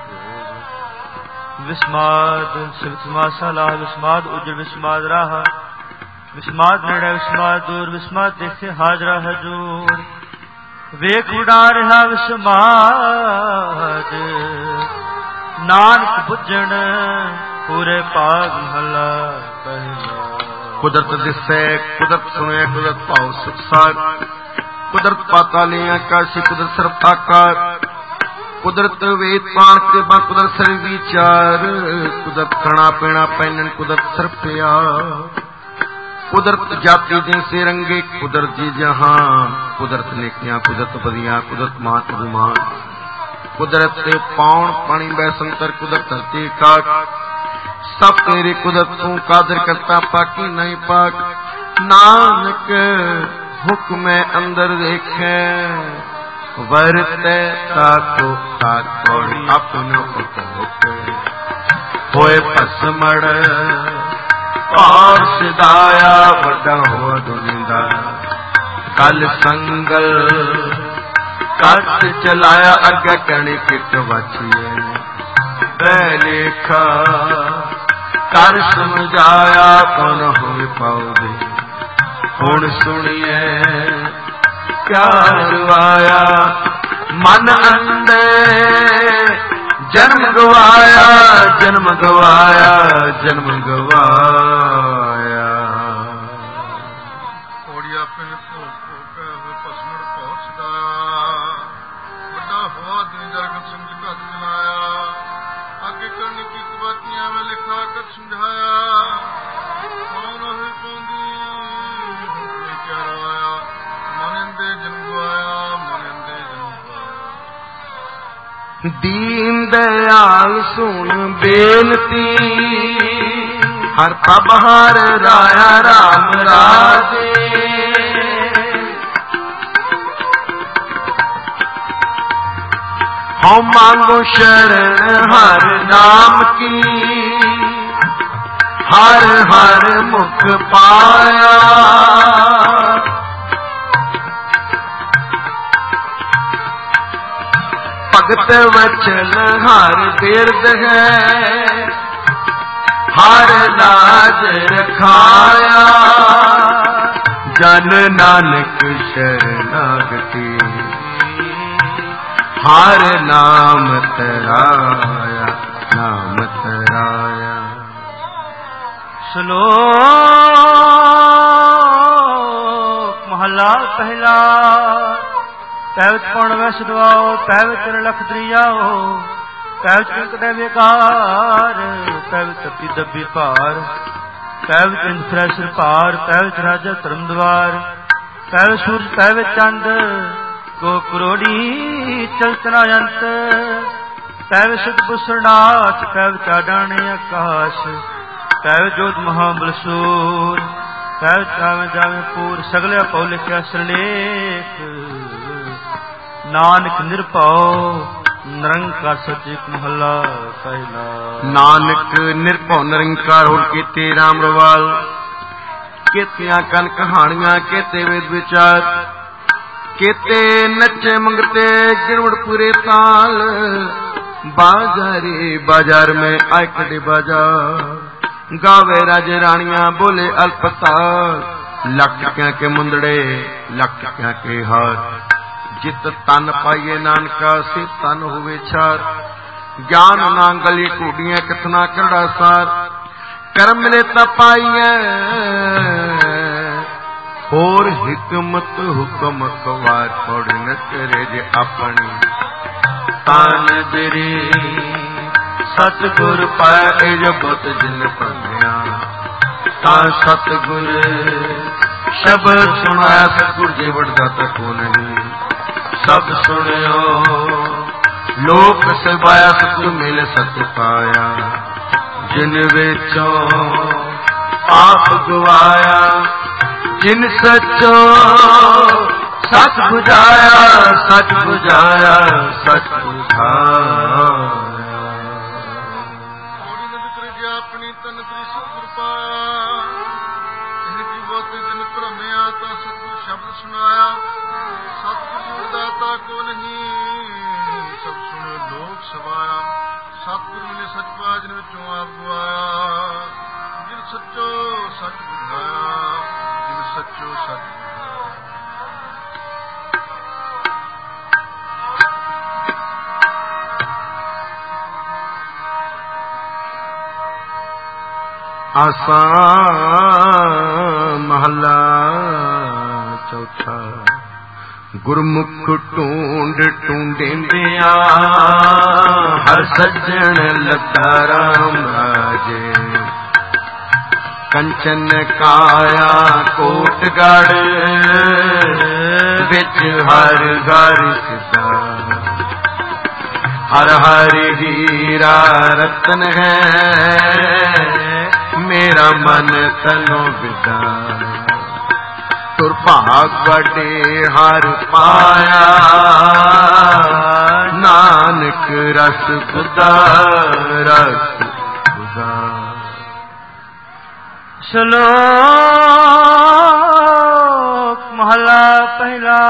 विस्माद शिव विस्माद सलाह, विस्माद उज्जवल विस्माद राह, विस्माद निर्णय विस्माद दूर, विस्माद देखे हाजरा हजूर, वेख उड़ा रहा विस्माद, नानक बुझण पूरे पाग महला पहला। कुदरत दिसे कुदरत सुने कुदरत भाव सुखसार, कुदरत पाताली आकाशी कुदरत सर्वताकार, कुदरत वेद पाण के बा कुदरत सर्व विचार, कुदरत खाना पीना पहनन कुदरत सर्व प्यार, कुदरत जाति दिन से रंगे कुदरत जी जहां, कुदरत नेकियां कुदरत बदियां कुदरत मान अभिमान, कुदरत पाउन पानी बैसंतर कुदरत धरती काट, सब तेरी कुदरत तू कादर करता पाकी नहीं पाक, नानक हुक्म अंदर देखे, वरते ताको ताको अपनो हुक्म, ਹੋਏ ਭਸਮੜ ਭਾਰ ਸਿਦਾਇਆ ਵੱਡਾ ਹੋਆ ਦੁਨਿੰਦਾ ਕਲ ਸੰਗਲ ਕੱਟ ਚਲਾਇਆ ਅੱਗੇ ਕਹਿਣੀ ਕਿਟ ਵਛੀਏ ਬੈ ਲੇਖਾ ਕਰ ਸਮਝਾਇਆ ਕੌਣ ਹੋਏ ਪਾਉਦੇ ਹੁਣ ਸੁਣੀਏ ਕਿਆ ਰਵਾਇਆ ਮਨ ਅੰਦੇ ਜਨਮ ਗਵਾਇਆ ਜਨਮ ਗਵਾਇਆ ਜਨਮ ਗਵਾਇਆ ਕੋੜੀਆ ਪਿੰਡ ਤੋਂ ਕੋਕੇ ਪਸਮੜ ਪਹੁੰਚਦਾ ਵੱਡਾ ਹੋਆ ਦਿਨ ਜਰਗ ਸਮਝ ਘੱਟ ਚਲਾਇਆ ਅੱਗੇ ਕਰਨੀ ਕੀ ਬਾਤੀਆਂ ਮੈਂ ਲਿਖਾ ਕਰ ਸਮਝਾਇਆ ਕੌਣ ਹੋਈ ਪਾਉਂਦੀ ਹੁਣੇ ਕਿਆ ਰਵਾਇਆ ਮਨ ਦੇ ਜਨਮ ਗਵਾਇਆ ਮਨ ਦੇ ਜਨਮ ਗਵਾਇਆ ਦੀਨ ਦਇਆਲ ਸੁਣ ਬੇਨਤੀ ਹਰ ਪ੍ਰਭ ਹਰ ਰਾਇਆ ਰਾਮ ਰਾਜੇ ਹਉ ਮੰਗੋ ਸ਼ਰਨ ਹਰ ਨਾਮ ਕੀ ਹਰ ਹਰ ਮੁਖ ਪਾਇਆ ਭਗਤ ਵਚਨ ਹਰ ਬਿਰਦ ਹੈ ਹਰ ਲਾਜ ਰਖਾਇਆ ਜਨ ਨਾਨਕ ਸ਼ਰਨਾਗਤੀ ਹਰ ਨਾਮ ਤਰਾਇਆ ਨਾਮ ਤਰਾਇਆ ਸ਼ਲੋਕ ਮਹਲਾ ਪਹਿਲਾ ਪੈਵਤ ਪਉਣ ਵੈਸ ਦਵਾਓ ਪੈਵਤ ਲਖ ਦਰਿਆਓ ਪੈਵਤ ਕਦੇ ਵਿਕਾਰ ਪੈਵਤ ਪੀ ਦੱਬੀ ਭਾਰ ਪੈਵਤ ਇੰਦਰੈਸਰ ਭਾਰ ਪੈਵਤ ਰਾਜਾ ਧਰਮ ਦਵਾਰ ਪੈਵਤ ਸੂਰਜ ਪੈਵਤ ਚੰਦ ਗੋ ਕਰੋੜੀ ਚਲਤਨਾ ਅੰਤ ਪੈਵਤ ਸੁਧ ਬੁਸਰਨਾਥ ਪੈਵਤ ਆਡਾਣੇ ਆਕਾਸ਼ ਪੈਵਤ ਜੋਤ ਮਹਾਬਲਸੂਰ ਪੈਵਤ ਆਵੇਂ ਜਾਵੇਂ ਪੂਰ ਸਗਲੇ ਪਉ ਲਿਖਿਆ ਸਰਲੇਖ ਨਾਨਕ ਨਿਰਭਉ ਨਿਰੰਕਾਰ ਸੱਚਿ ਮਹੱਲਾ ਪਹਿਲਾ ਨਾਨਕ ਨਿਰਭਉ ਨਿਰੰਕਾਰ ਹੋਰ ਕੀਤੇ ਰਾਮ ਰਵਾਲ ਕੀਤੀਆਂ ਕਨ ਕਹਾਣੀਆਂ ਕੀਤੇ ਵੇਦ ਵਿਚਾਰ ਕੀਤੇ ਨੱਚੇ ਮੰਗਤੇ ਗਿਰਵੜ ਪੂਰੇ ਤਾਲ ਬਾਜ਼ਾਰੇ ਬਾਜ਼ਾਰ ਮੈਂ ਆਇ ਕੜੇ ਬਾਜ਼ਾਰ ਗਾਵੇ ਰਾਜੇ ਰਾਣੀਆਂ ਬੋਲੇ ਅਲਪਤਾਲ ਲੱਖ ਕਿਆ ਕੇ ਮੁੰਦੜੇ ਲੱਖ ਕਿਆ ਕੇ ਹਾਰ ਜਿਤ ਤਨ ਪਾਈਏ ਨਾਨਕਾ ਸੇ ਤਨ ਹੋਵੇ ਛਾਰ ਗਿਆਨ ਨਾ ਗਲੀ ਕੂੜੀਆਂ ਕਿਤਨਾ ਕਰੜਾ ਸਾਰ ਕਰਮ ਮਿਲੇ ਤਾਂ ਪਾਈਏ ਹੋਰ ਹਕਮਤ ਹੁਕਮ ਕਵਾਰ ਪੜ ਨ ਕਰੇ ਜੇ ਆਪਣੀ ਤਨ ਤੇਰੀ ਸਤਿਗੁਰ ਪਾਏ ਜਪਤ ਜਿਨ ਪੰਨਿਆ ਤਾਂ ਸਤਿਗੁਰ ਸ਼ਬਦ ਸੁਣਾਇਆ ਸਤਿਗੁਰ ਜੀ ਵਡਦਾ ਤਕੋ ਨਹੀਂ ਸਭ ਸੁਣਿਓ ਲੋਕ ਸਬਾਇਆ ਸਤਿ ਮਿਲ ਸਤਿ ਪਾਇਆ ਜਿਨ ਵਿੱਚੋਂ ਆਪ ਗਵਾਇਆ ਜਿਨ ਸੱਚੋ ਸਤ ਬੁਝਾਇਆ ਸਤ ਬੁਝਾਇਆ ਸਤ ਬੁਝਾਇਆ ਆਪਣੀ ਤਨ ਤਰੀ ਸਤਿਗੁਰ ਪਾਇਆ ਜਿਨ ਕੀ ਬਹੁਤ ਜਿਨ ਭ੍ਰਮਿਆ ਤਾਂ ਸਤਿਗੁਰ ਸ਼ਬਦ ਸੁਣਾਇਆ ਸਤਿਗੁਰ ਦਾਤਾ ਕੋ ਨਹੀਂ ਸਭ ਸੁਣੇ ਲੋਕ ਸਵਾਇਆ ਸਤਿਗੁਰ ਮਿਲੇ ਸੱਚ ਪਾ ਜਿਨ ਵਿੱਚੋਂ ਆਪ ਗਵਾਇਆ ਜਿਨ ਸੱਚੋ ਸੱਚ ਬੁਝਾਇਆ ਜਿਨ ਸੱਚੋ ਸੱਚ ਆਸਾ ਮਹਲਾ ਚੌਥਾ ਗੁਰਮੁਖ ਢੂੰਡ ਢੂੰਡਿੰਦਿਆਂ ਹਰ ਸੱਜਣ ਲੱਗਾ ਰਾਮ ਰਾਜੇ ਕੰਚਨ ਕਾਇਆ ਕੋਟਗੜ ਵਿੱਚ ਹਰ ਘਰ ਸਿਧਾ ਹਰ ਹਰ ਹੀਰਾ ਰਤਨ ਹੈ ਮੇਰਾ ਮਨ ਤਨੋ ਵਿਦਾ ਤੁਰ ਭਾਗ ਵਡੇ ਹਰ ਪਾਇਆ ਨਾਨਕ ਰਸ ਖੁਦਾ ਰਸ अनगा। श्लोक महला पहला।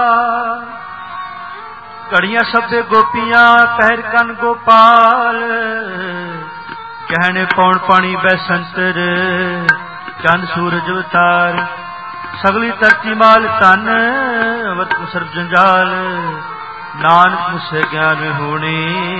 कड़ियां सभे गोपियां कहर कन गोपाल, कहने पौन पानी बैसंतर चंद सूरज अवतार। सगली धरती माल तन अमृत सर्ब जंजाल, नानक मुझसे ज्ञान होने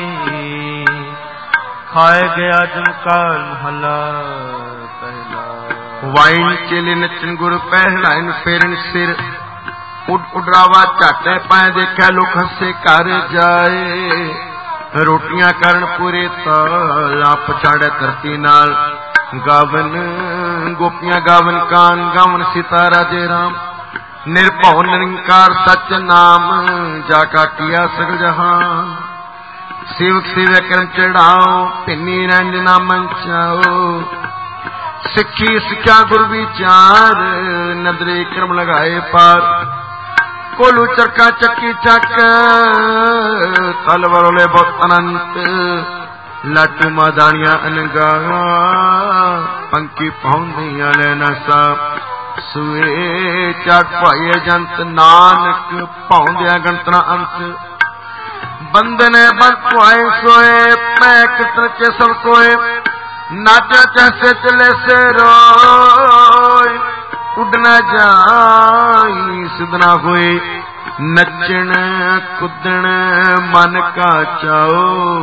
खाए गया जमकाल महला पहला। वाइन चेले नचन गुर पहनाइन फेरन सिर, उड उडरावा झाटे पाए देखा लोग हसे कर जाए। रोटियां करन पूरे ताल आप पछाड़े धरती नाल, गावन गोपियां गावन कान गावन सीता राजे राम। निर्भव निरंकार सच नाम जाका किया सगल जहान। सेवक सेवक करम चढ़ाओ पिन्नी रंजना मंचाओ। सिक्खी सिक्ख्या गुरु विचार नदरे क्रम लगाए पार। कोलू चरका चक्की चक तलवारों बहुत अनंत। लाटू मादानिया अनगा पंकी पौंदियां लेना सा। सुए चाट पाए जंत नानक पौंदिया गणतना अंत। बंदने बंद पुआए सोए मैं कितन के सब कोए। नाचा कैसे चले से रोय, उड़ना जाई सिद्धना हुए। नचन कुदन मन का चाओ,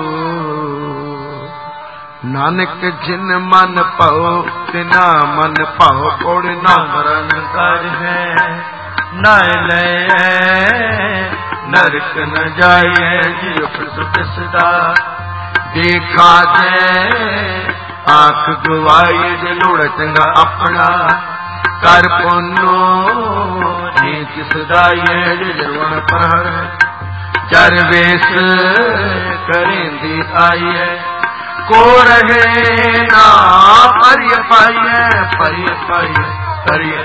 नानक जिन मन पाओ तिना मन पाओ। कोड़ ना मरण कर है न ले नरक न जाए जियो सुख सदा। देखा दे आंख गवाई जे लोड़ चंगा अपना। कर पुनो नीच सदाए जे जरवण पर। चर वेश करेंदी आइए को रहे ना परिय पाइए। परिय पाइए परिय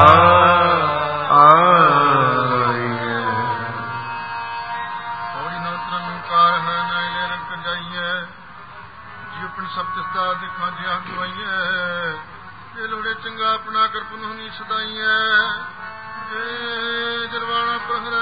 पाइए। सप्तस्ता दिखा दिया गवाइए। जे लोड़े चंगा अपना कर पुनः सदाइए। जे जरवाना पहर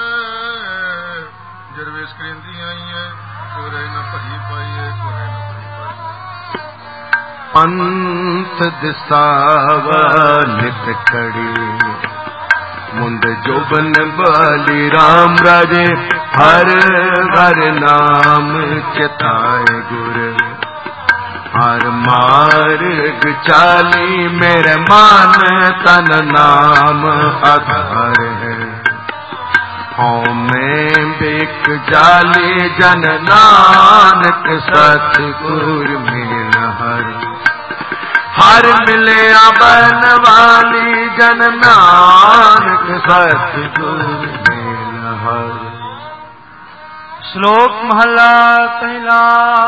जरवेश करेंदी आइए। कोरे न भरी पाइए कोरे न भरी पाइए। पंथ दिसावा नित कड़ी मुंद जोबन बाली राम राजे। हर हर नाम चिताए गुर। हर मार्ग चाली मेरे मान तन नाम आधार है। हों मैं बिक जाली जन नानक सतगुर मिल हर। हर मिले बन वाली जन नानक सतगुर मिल हर। श्लोक महला पहला।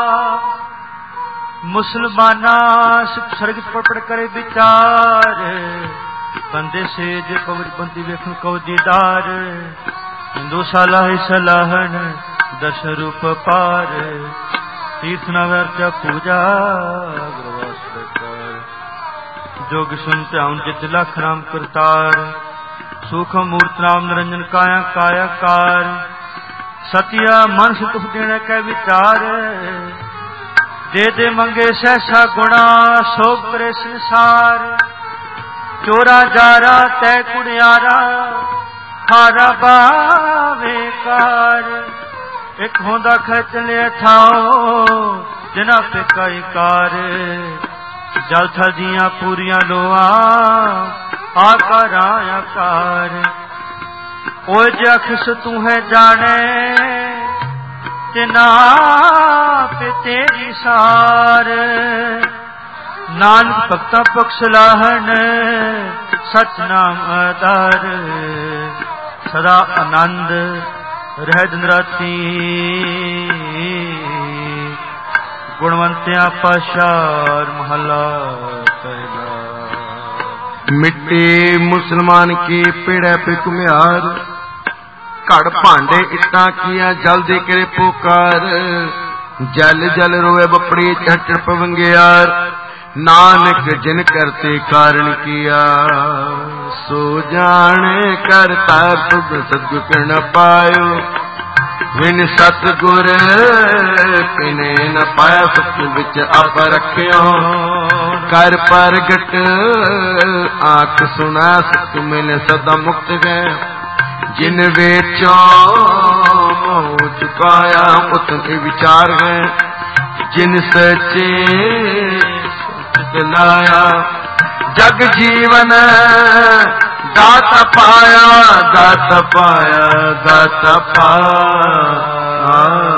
मुसलमाना सिख सरगत पढ़ पढ़ करे विचार। बंदे से जे पवज बंदी वेखन को दीदार। हिंदू सलाह सलाहन दश रूप पार। तीर्थ नगर क्या पूजा गुरवास प्रकार। जोग सुनते आउन जित लख राम करतार। सूक्ष्म मूर्त नाम निरंजन काया कायाकार। सतिया मन से तुख देने के विचार। दे दे मंगे सहसा गुणा सोग करे संसार। चोरा जारा तय कुड़ियारा खारा बावेकार। एक होंदा खच ले थाओ जिना पे कई कार। जल थल दियां पूरियां लोआ आकार आकार। ओ जखस तू है जाने तिना पे तेरी सार। नानक भक्ता पक्ष लाहन सच नाम आधार। सदा आनंद रह दिन राती गुणवंत्या पाशार महला पहला। मिट्टी मुसलमान की पीड़े पे कुम्हार। घड़ भांडे इट्टा किया जल्दी करे पुकार। जल जल रोए बपड़ी चट पवंगियार नानक जिन करते कारण किया सो जाने करता तुद सदगुर न पायो विन सतगुर पिने न पाया सत विच आप रखियो कर परगट आंख सुना सत मैंने सदा मुक्त गए जिन वेचो मोह चुकाया उतने विचार गए जिन सचे लाया जग जीवन दाता पाया दाता पाया दाता पाया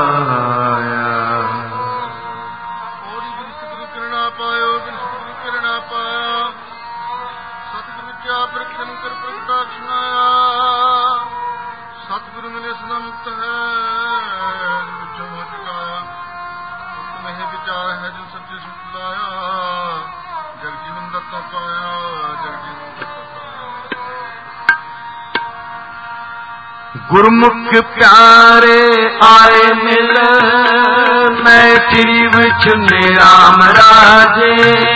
और बिन सतगुरु करना पायो बिन सतगुरु करना पाया सतगुरु क्या प्रकटन कर प्रगटाक्ष सुनाया सतगुरु मिले सदा मुक्त है विचो मोह चुकाया तुम्हें विचार है जो सच्चे सुख लाया जग जीवन दत्ता पाया जग जीवन दत्ता गुरमुख प्यारे आए मिल मैं श्री विचुने राम राजे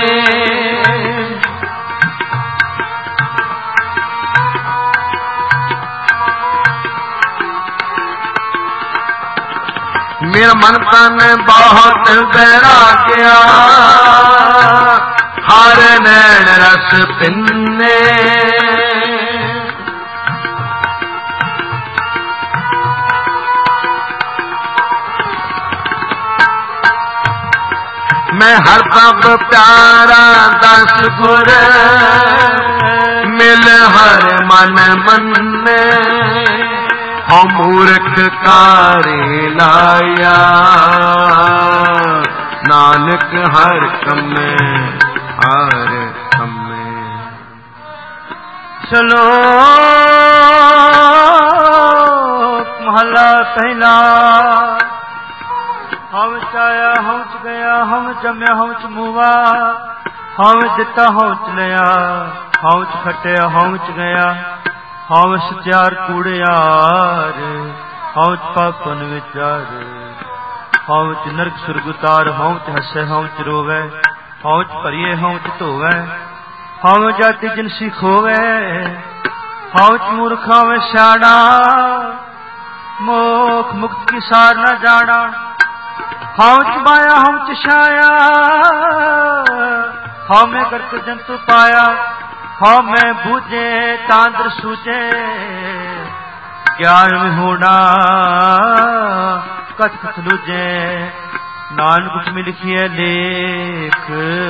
मेरा मन तन बहुत बैराग्या हर नैन रस पिन्ने मैं हर तब प्यारा दस गुर मिल हर मन मन्ने हम मूर्ख कारे लाया नानक हर कमे हर कमे चलो महला पहला हम चाया हम च गया हम जमया हम च मुआ हम दिता हम च लिया हम च खटिया हम च गया हम सत्यार कूड़ियार हम च पापन विचार हम च नरक सुरग उतार हम च हसे हम च रोवे हम च भरिए हम च धोवे हम जाति जिनसी खोवे हम च मूर्खा में स्याणा मोख मुक्त की सार न जाना हम च माया हम च छाया हमें करके जंतु पाया हमें बूझे तांद्र सूझे ज्ञान में होना कथ कथ लूझे नानक कुछ में लिखिए लेख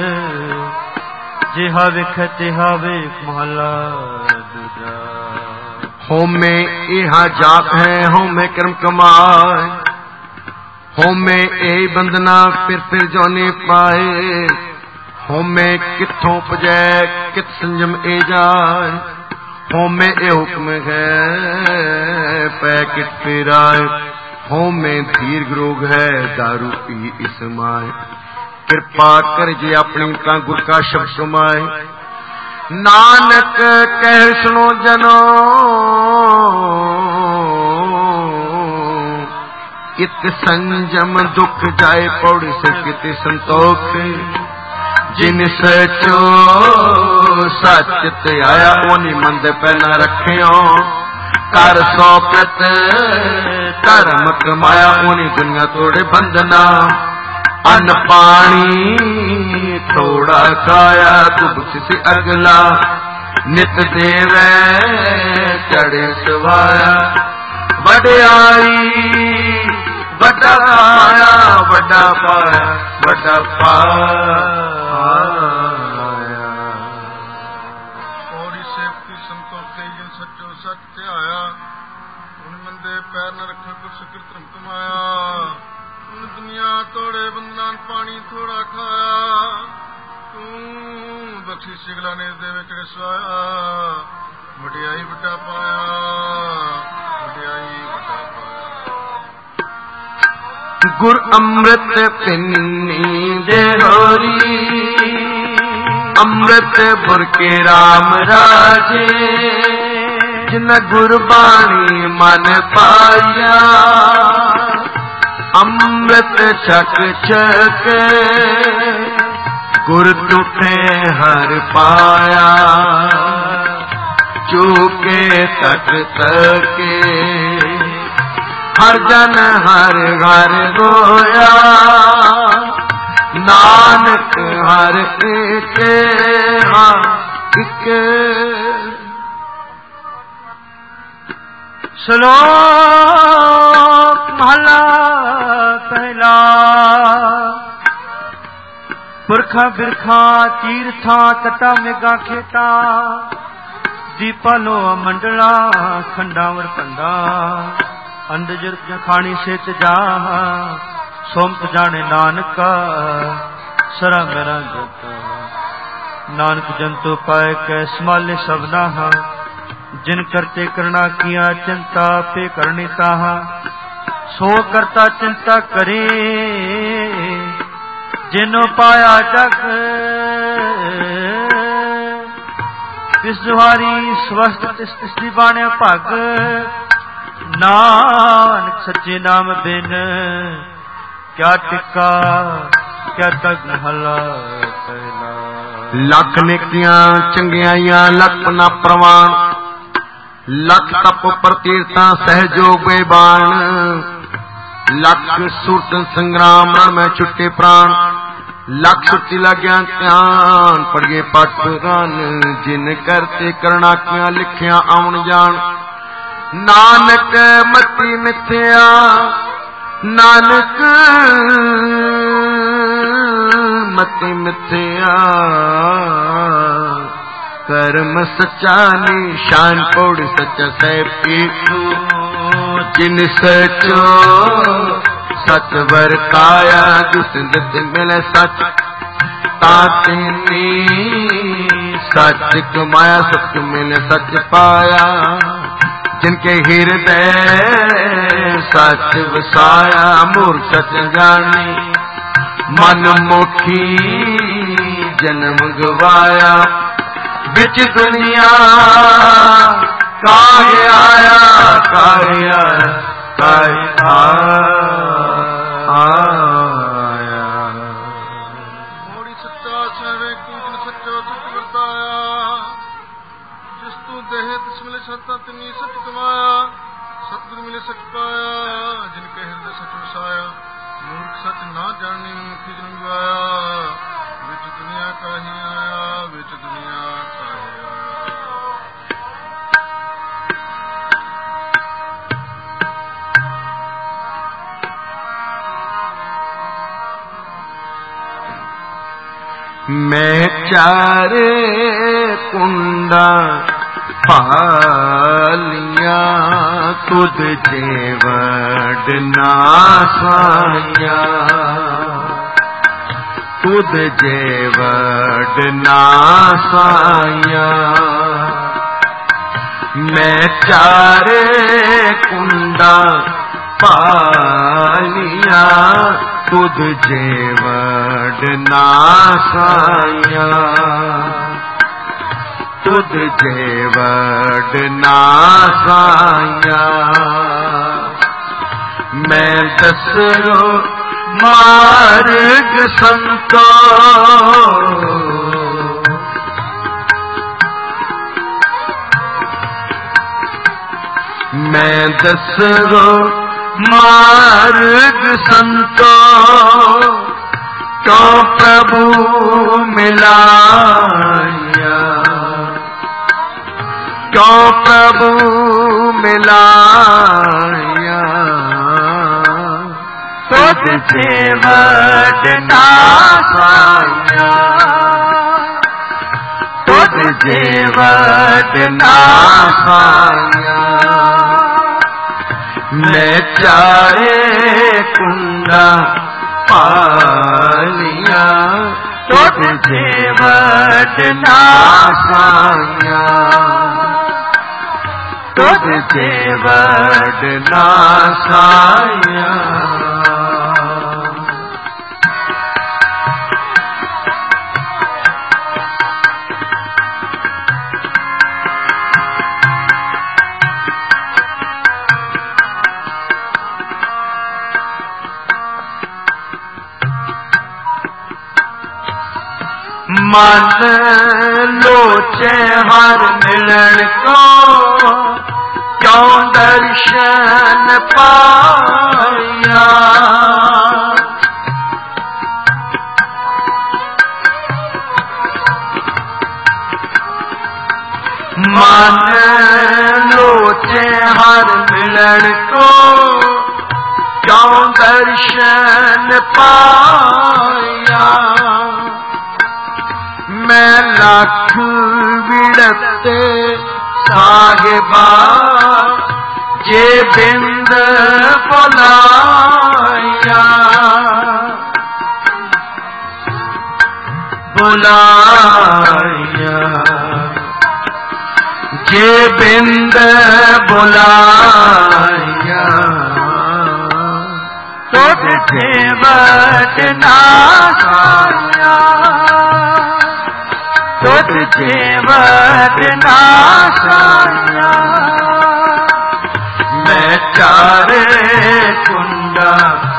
जे हवे खते हवे महला दूजा होमे इहा जाप है होमे कर्म कमाए होमे ए बंदना फिर फिर जोने पाए होमे किथों पजै कित संयम ए जाए होमे ए हुक्म है पै कित फिराए होमे दीर्घ रोग है दारू पी इसमाए कृपा कर जे अपनी का गुर का शब्द सुमाए नानक कह सुनो जनो इत संयम दुख जाए पौड़ी से कित संतोख जिन सचो सच ते आया ओनी मंद पहना रखियो कर सौ प्रत धर्म कमाया ओनी दुनिया तोड़े बंधना अन्न पानी थोड़ा खाया कुछ से अगला नित देवे चढ़े सवाया वड्याई बड़ा पाया बड़ा पाया बड़ा पाया और सेवती संतोष जिन सचो सत्य आया उन मंदे पैर न रखे कुछ कृत्रिम कमाया उन दुनिया तोड़े बंदना पानी थोड़ा खाया तू बख्शी सिगला ने देवे चढ़े स्वाया वड्याई बड़ा पाया वड्याई बड़ा पाया गुर अमृत पिन्नी दे होरी अमृत बुर के राम राजे जिन गुरबाणी मन पाया ਅੰਮ੍ਰਿਤ ਛਕ ਛਕ ਗੁਰ ਟੁੱਟੇ ਹਰ ਪਾਇਆ ਚੂਕੇ ਤਕ ਤਕੇ ਹਰ ਜਨ ਹਰ ਘਰ ਹੋਇਆ ਨਾਨਕ ਹਰ ਏਕੇ ਹਰ ਇੱਕ। ਸ਼ਲੋਕ ਮਹਲਾ ਪਹਿਲਾ। ਪੁਰਖਾਂ ਬਿਰਖਾਂ ਤੀਰਥਾਂ ਤਟਾ ਮੇਗਾ ਖੇਤਾ ਦੀਪਾ ਲੋਆ ਮੰਡਲਾ ਖੰਡਾਵਰ ਪੰਡਾ ਅੰਦਜਰ ਖਾਣੀ ਸਿੱਚ ਜਾ ਸੋਮਤ ਜਾਣੇ ਨਾਨਕਾ ਸਰਾ ਮੇਰਾ ਜਤਾ ਨਾਨਕ ਜੰਤੂ ਪਾਏ ਕੈ ਸਮਾਲੇ ਸਭਨਾ जिन करते करना किया चिंता पे करनी ताहा सो करता चिंता करे जिनो पाया जग तिस जुहारी स्वस्थ तिस तिसदी बाणे भग नानक सच्चे नाम बिन क्या टिका क्या तग महला पहला। लख नेकियां चंगियाइयां लख ना प्रवान लख तप प्रतीरता सहजो बेबान लख सुरत संग्राम में छुट्टे प्राण लख सुटी लग्या ध्यान पढ़िए पाठ पुराण जिन करते करना किया लिखिया आउन जान नानक मती मिथ्या नानक मती मिथ्या कर्म सच्चा निशान पौड़ सच्चा सैब पीठू जिन सचो सच वर्ताया दुसंदत मिले सच तातिनी सच कमाया सच मिले सच पाया जिनके हृदय सच वसाया मूर्ख सच जानी मन मोखी जन्म गवाया बिच दुनिया काहे आया काहे आया काहे आया। मोड़ी सच्चा सवे कूटन सच्चो सच वर्ताया जिस तू देह तिस मिले सत्ता तिनी सच कमाया सतगुरु मिले सच पाया जिनके हृदय सच वसाया मूर्ख सच ना जानी मुखी जन्म गवाया विच दुनिया काहे आया विच दुनिया काहे आया। मैं चारे कुंडा पालिया तुद जेवड नासाया तुद जेवड नासाया मैं चारे कुंडा पालिया तुद जेवड नासाया तुद जेवड नासाया मैं दसरो मार्ग संतो मैं दसरो मार्ग संतो तो प्रभु मिलाया तो प्रभु मिलाया तुझ जेवड नासाया तुझ जेवड नासाया मैं चारे कुंडा पालिया तुझ जेवड नासाया तुझ जेवड नासाया। मन लोचे हर मिलन को क्यों दर्शन पाया। मन लोचे हर मिलन को क्यों दर्शन पाया। मैं लाख विड़ते साहिबा जे बिंद बुलाया। बुलाया जे बिंद बुलाया। तुझे बदना साया। तुझे बदना साया। मैं चारे कुंडा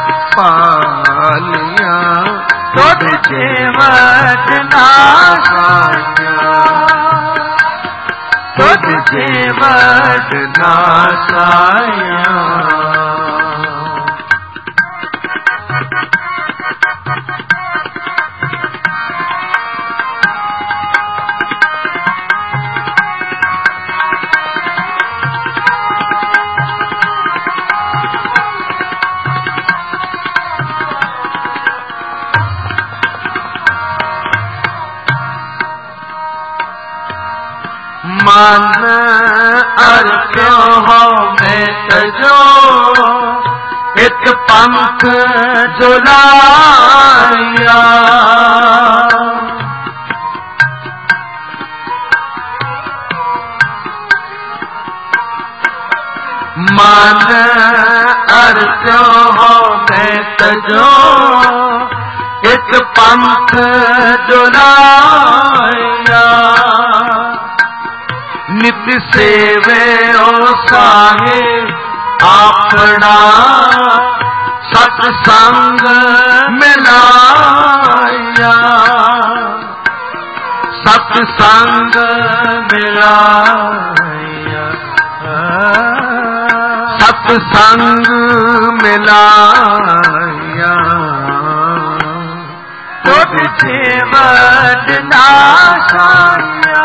पालिया। तुझे बदना साया। तुझे बदना साया। मन अर्घ्य हो मैं तजो एक पंख जुलाया। मन अर्घ्य हो मैं तजो एक पंख जुलाया। नित सेवे ओ साहिब अपना सत्संग मिलाया। सत्संग मिलाया। सत्संग मिलाया। तुझे बदना साया।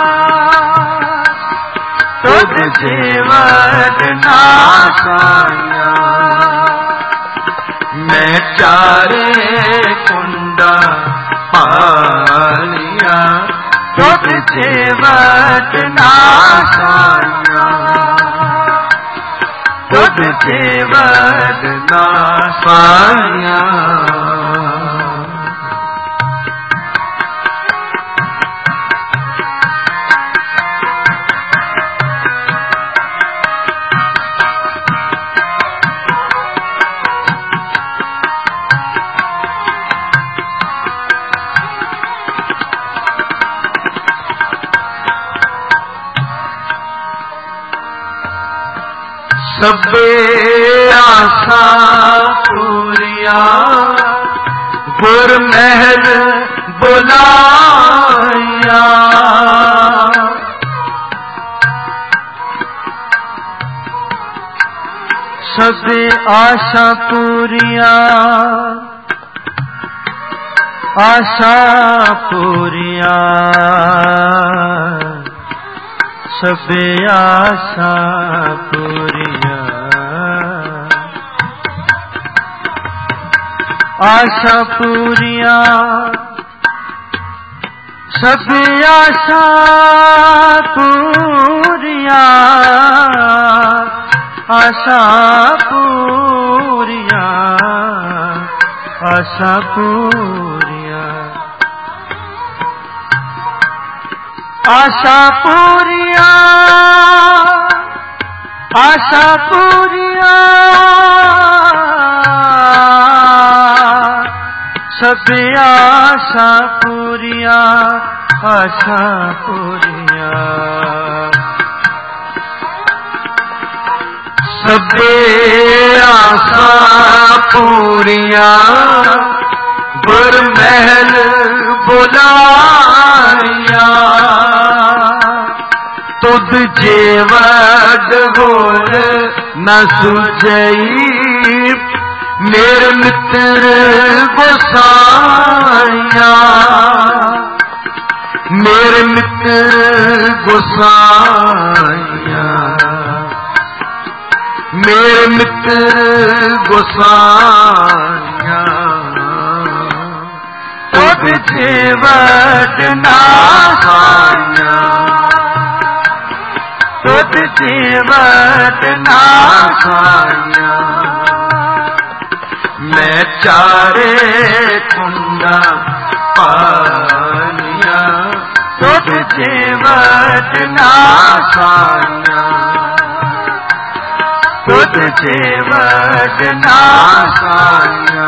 तुझे बदना साया। मैं चारे कुंडा पालिया। तुझे बदना साया। तुझे बदना साया। सबे आसा पूरिया गुर महल बुलाया। सबे आशा पूरिया आशा पूरिया। सबे आशा पूरिया आशा पूरिया। सबे आशा पूरिया आशा पूरिया आशा पूरिया। आशा पूरिया आशा पूरिया। सबे आशा पूरिया आशा पूरिया। सबे आशा पूरिया गुर महल बुला। तुद जेवड होर न सुझई मेरे मित्र गोसाइया मेरे मित्र गोसाइया मेरे मित्र गोसाइया तुद जेवड ना साइया तुद जेवड ना साइया मैं चारे कुंडा पानिया तुद जेवड ना साइया तुद जेवड ना साइया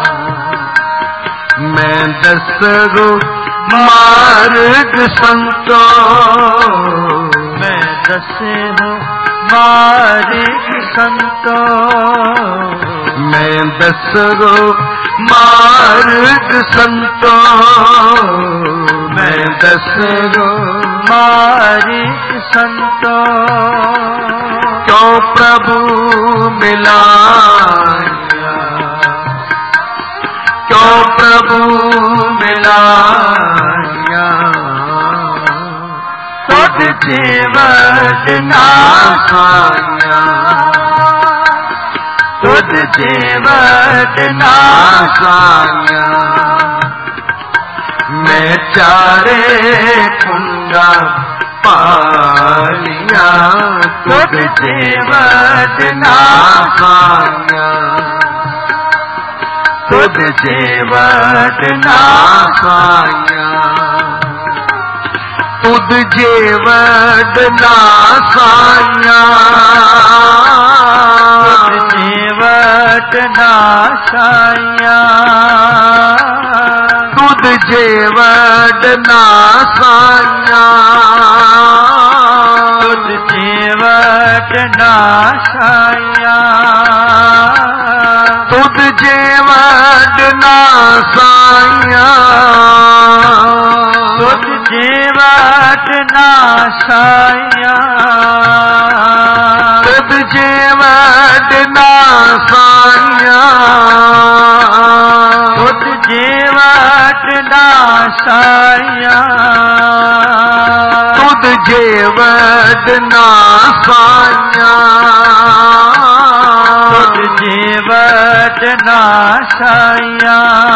मैं दसरो मार्ग संतो मैं दसे हूँ मार्ग संतो मैं दसरो मार्ग संतो मैं दसरो मार्ग संतो क्यों प्रभु मिलाया क्यों प्रभु मिलाया तुद जेवड ना साइया तुद जेवड ना साइया मैं चारे कुंडा पालिया तुद जेवड ना साइया तुद जेवड ना साइया तुद जेवड ना साइया तुद जेवड ना साइया तुद जेवड ना साइया तुद जेवड ना साइया तुद जेवड ना साइया तुद जेवड ना साइया तुद जेवड ना साइया तुद जेवड ना साइया तुद जेवड ना साइया तुद जेवड ना साइया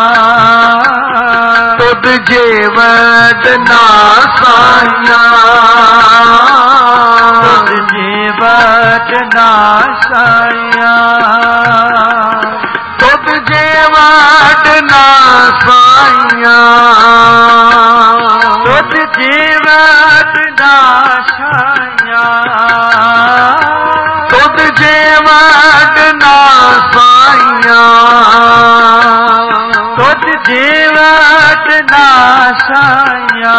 तुद जेवड ना साइया तुद जेवड ना साइया तुद जेवड ना साइया तुद जेवड ना साइया तुद जेवड ना साइया तुद जेवड ना साइया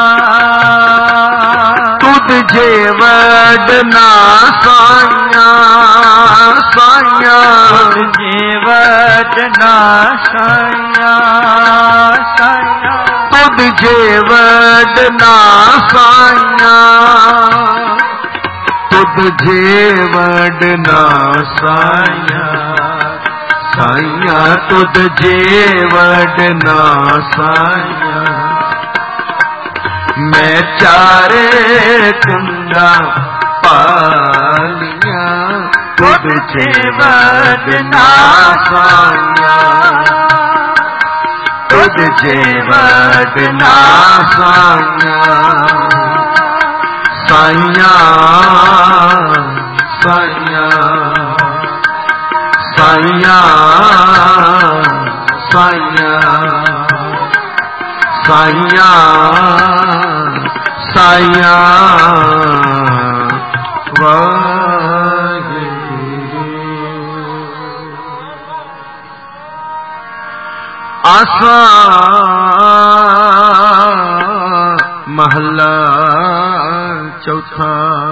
तुद जेवड ना साइया साइया तुद जेवड ना साइया साइया तुद जेवड ना साइया तुद जेवड ना साइया साइया तुद जेवड ना साइया मैं चारे कुंडा पालिया तुद जेवड ना साइया तुद जेवड ना साइया साइया साइया साइया साइया साइया साइया आसा महला चौथा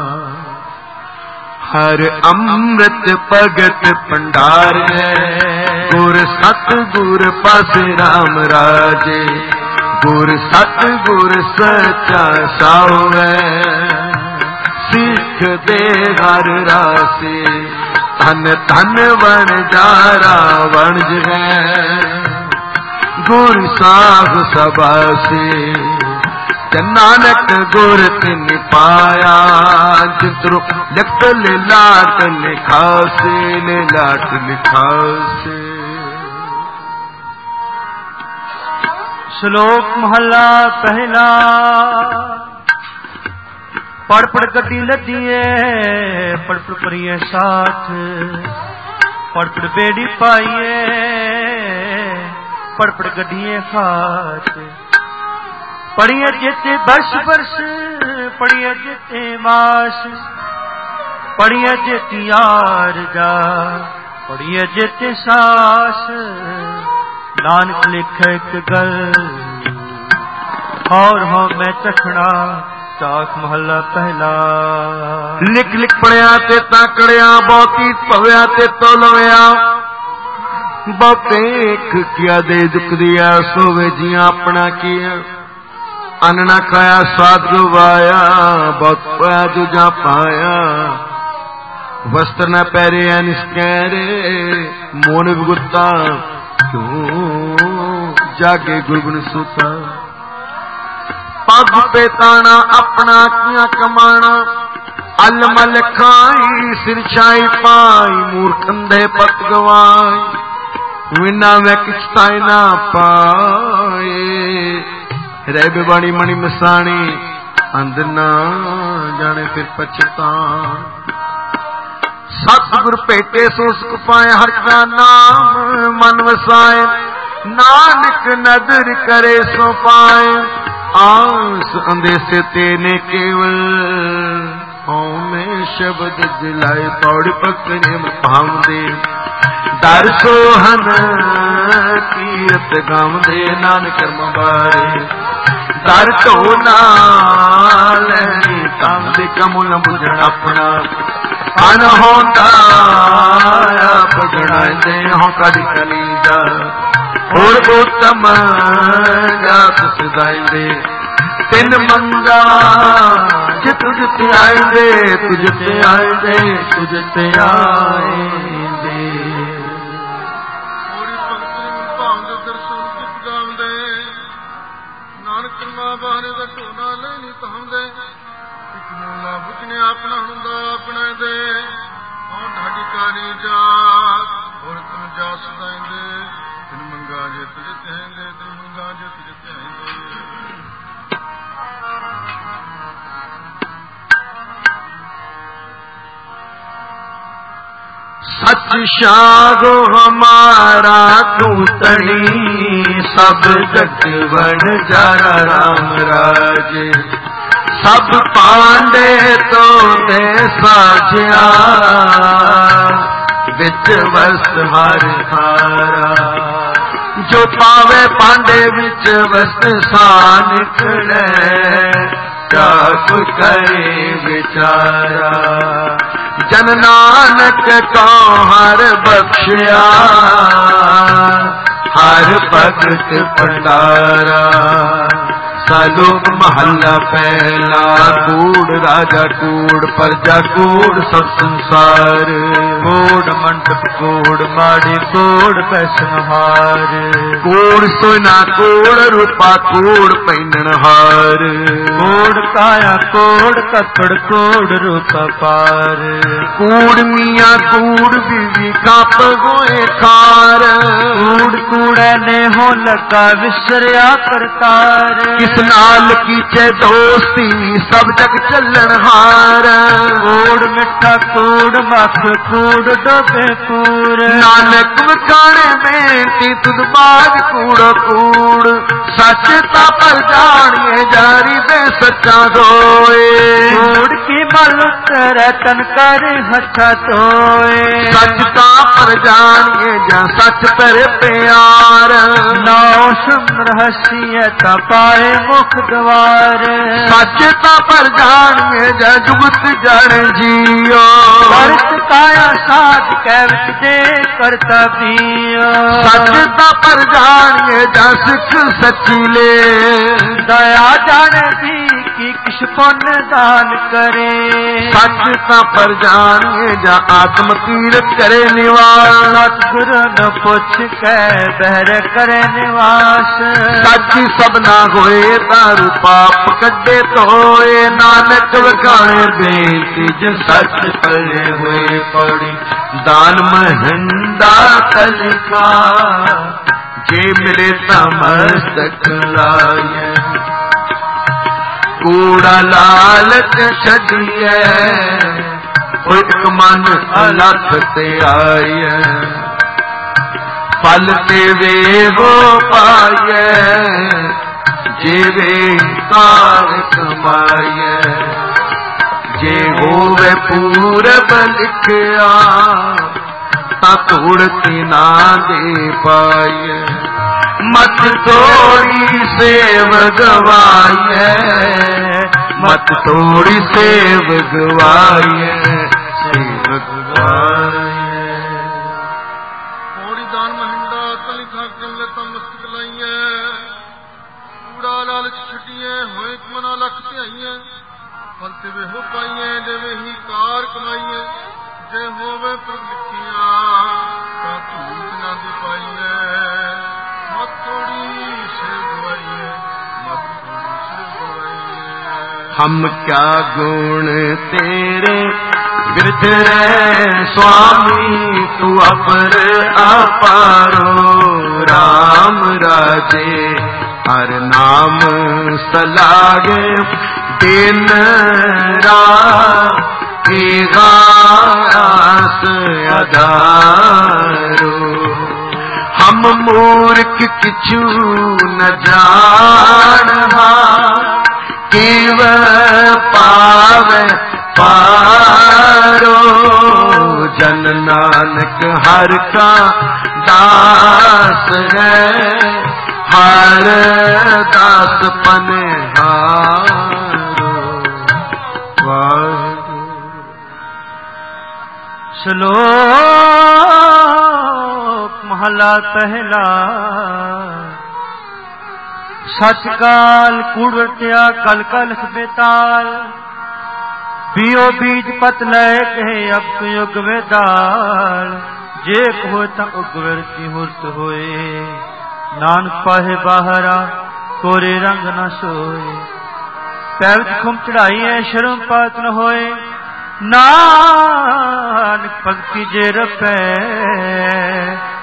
हर अमृत भगत भंडार है गुर सत गुर पास राम राजे गुर सत गुर सच्चा साव है श्री ਲਿਖਦੇ ਹਰ ਰਾਸੇ ਧਨ ਧਨ ਵਣ ਜਾਰਾ ਵਣਜ ਹੈ ਗੁਰ ਸਾਧ ਸਬਾਸੇ ਨਾਨਕ ਗੁਰ ਤਿਨ ਪਾਇਆ ਜਿਤਰੋ ਲਿਖਤ ਲਾਟ ਲਿਖਾਸੇ ਨੇ ਲਾਟ ਲਿਖਾਸੇ। ਸ਼ਲੋਕ ਮਹੱਲਾ ਪਹਿਲਾ। ਪੜ ਪੜ ਗੱਡੀ ਲੱਦੀਏ ਪੜ ਪੜ ਪਰੀਏ ਸਾਥ ਪੜ ਪੜ ਬੇੜੀ ਪਾਈਏ ਪੜ ਪੜ ਗੱਡੀਏ ਖਾਤ ਪੜੀਏ ਜਿਤੇ ਬਰਸ ਬਰਸ ਪੜੀਏ ਜਿਤੇ ਮਾਸ ਪੜੀਏ ਜਿਤੇ ਯਾਰ ਜਾ ਪੜੀਏ ਜਿਤੇ ਸਾਸ ਨਾਨਕ ਲਿਖੇ ਇੱਕ ਗੱਲ ਔਰ ਹੋ ਮੈਂ ਚਖਣਾ ਚਾਕ ਮਹੱਲਾ ਪਹਿਲਾ। ਲਿਖ ਲਿਖ ਪੜਿਆ ਤੇ ਤਾਂ ਕੜਿਆ ਬਹੁਤੀ ਭਵਿਆ ਤੇ ਤੋਲਵਿਆ ਬਹੁਤੇ ਕਿਆ ਦੇ ਦੁਖਦੀਆ ਸੋਵੇ ਜੀਆਂ ਆਪਣਾ ਕੀਆ ਅੰਨ ਨਾ ਖਾਇਆ ਸਵਾਦ ਗਵਾਇਆ ਬਹੁਤ ਪਾਇਆ ਦੂਜਾ ਪਾਇਆ ਵਸਤਰ ਨਾ ਪਹਿਰਿਆ ਨਿਸਕੈਰੇ ਮੋਨ ਵਿਗੁੱਤਾ ਕਿਉਂ ਜਾਗੇ ਗੁਰਗੁਣ ਸੁਤਾ ਪੱਗ ਪੇ ਤਾਣਾ ਆਪਣਾ ਕੀਆਂ ਕਮਾਣਾ ਅਲ ਮਲ ਖਾਈ ਸਿਰ ਛਾਈ ਪਾਈ ਮੂਰਖ ਅੰਧੇ ਪਤ ਗਵਾਈ ਵਿਨਾ ਮੈਂ ਕਿਛ ਤਾਇ ਨਾ ਪਾਏ ਰਹਿ ਬਿਬਾਣੀ ਮਣੀ ਮਸਾਣੀ ਅੰਧ ਨਾ ਜਾਣੇ ਫਿਰ ਪਛਤਾਣ ਸਤਿਗੁਰ ਭੇਟੇ ਸੋ ਸੁਖ ਪਾਏ ਹਰਿ ਕਾ ਨਾਮ ਮਨ ਵਸਾਏ ਨਾਨਕ ਨਦਰ ਕਰੇ ਸੋ ਪਾਏ ਆਸ ਅੰਦੇਸੇ ਤੇ ਨੇ ਕੇਵਲ ਹਉਮੈ ਸ਼ਬਦ ਦਿਲਾਏ ਪੌੜ ਪਕਨੇ ਭਾਵਦੇ ਦਰ ਸੋਹਨ ਕੀਰਤ ਗਾਵਦੇ ਨਾਨਕ ਕਰਮ ਬਾਰੇ ਦਰ ਢੋ ਨਾਲ ਕੰਮ ਦੇ ਕਮੁ ਨ ਬੁਝਣ ਆਪਣਾ ਅਨ ਹੋਂਦਾ ਆਪ ਜਣਾਇਦੇ ਹੋ ਕਦ ਕਲੀਜਾ ਹੋਰ ਉਤਮ ਜਾਤ ਸਦਾਇਦੇ ਤਿੰਨ ਮੰਗਾ ਜਿਤ ਜਿਤ ਆਇਦੇ ਤੁਝ ਤੇ ਆਇਦੇ ਤੁਝ ਤੇ ਆਇਦੇ। ਹੋਰੀ ਭਗਤ ਭਾਵ ਦੇ ਦਰਸ਼ਨ ਸੁਖ ਗਾਵਦੇ ਨਾਨਕ ਨਾ ਬਾਹਰੇ ਦਾ ਢੋਣਾ ਲੈ ਨਹੀਂ ਤਾਂਦੇ ਇੱਕ ਨੂੰ ਲਾ ਬੁਝਨੇ ਆਪਣਾ ਹੁੰਦਾ ਆਪਣਾ ਦੇ ਹਾਂ ਢਾਡੀ ਕਾਰੀ ਜਾਤ ਹੋਰ ਤੁਮ ਜਾ ਸਦਾਇਦੇ ਤਿਨ ਮੰਗਾ ਜੇ ਤੁਝ ਤੇ ਆਇਦੇ ਤਿਨ ਮੰਗਾ ਜੇ ਤੁਝ ਤੇ ਆਇਦੇ। सच शागो हमारा तूतड़ी सब जग बन जारा राम राज सब पांडे तो दे साझिया विच वस्त हर हारा जो पावे पांडे विच वस्त सा निकले जाप करे विचारा जन नानक को हर बख्शिया हर भगत भंडारा। सलोक महला पहला कूड़ राजा कूड़ प्रजा कूड़ सब संसार कूड़ मंडप कूड़ माड़ी कूड़ पैसनहार कूड़ सोना कूड़ रूपा कूड़ पैनहार कूड़ काया कूड़ कपड़ कूड़ रूपा पार कूड़ मियाँ कूड़ बीवी कप गोए खार कूड़ कूड़े ने हो लगा विसरिया करतार किस नाल कीचे दोस्ती सब जग चलन हार कूड़ मिठा कूड़ मख कूड़ डोबे कूड़ नानक वखाणे बेनती तुद बाग कूड़ कूड़ सच ता पर जानिए जारी दे सच्चा दोए कूड़ की मल उतरे तन कर हथा धोए सच ता पर जानिए जा सच पर प्यार नाओ सुन रहसिय ता पाए मुख द्वार सच ता पर जानिए जा जुगत जाने जियो करत काया साध कैवत दे करता पियो सच ता पर जानिए जा सिख सची ले दया जाने भी की किछ पुण्य दान करे। सच ता पर जानिए जा आत्म तीरथ करे निवास। सतगुरु न पुछ कै बहर करे निवास। सच सब ना होए तारू पाप कड्डे धोए। नानक वखाणे बेनती जिन सच पले हुए पौड़ी। दान महंदा कलिका जे मिले तमस्तक लाए। कूड़ा लालच छड़िए एक मन अलख ते आए। फल ते वे हो पाए जेवे कार कमाए। जे होवे पूरब लिखया ता तोड़ती ना दे पाए। मत तोड़ी सेव गवाए मत तोड़ी सेव गवाए सेव गवाए। कोड़ी दान महिंदा कलिखा कमले तमस्तक लाइए। कूड़ा लालच छटिए होए मना लख ध्याइए। फल ते वे हो पाइए देवे ही कार कमाइए। जे होवे पुर लिखिया ता धूत ना दे पाइए। मत थोड़ी से गवाइए मत थोड़ी से गवाइए। हम क्या गुण तेरे बिरथ रे स्वामी तू अपर अपारो। राम राजे हर नाम सलागे दिन रात आस अदारो। हम मूर्ख किछु न जानहा केव पावे पारो। जन नानक हर का दास है हर दास पनहारो। श्लोक महला पहला। सचकाल कूड़वटिया कल कल बेताल। बियो बीज पत लय कहे अब सुयुग वेदाल। जे हो त उगवरती हुर्त होए। नानक पाहे बाहरा कोरे रंग न सोए। पैवत खुम चढ़ाई है शर्म पात न होए। नानक पंक्ति जे रपै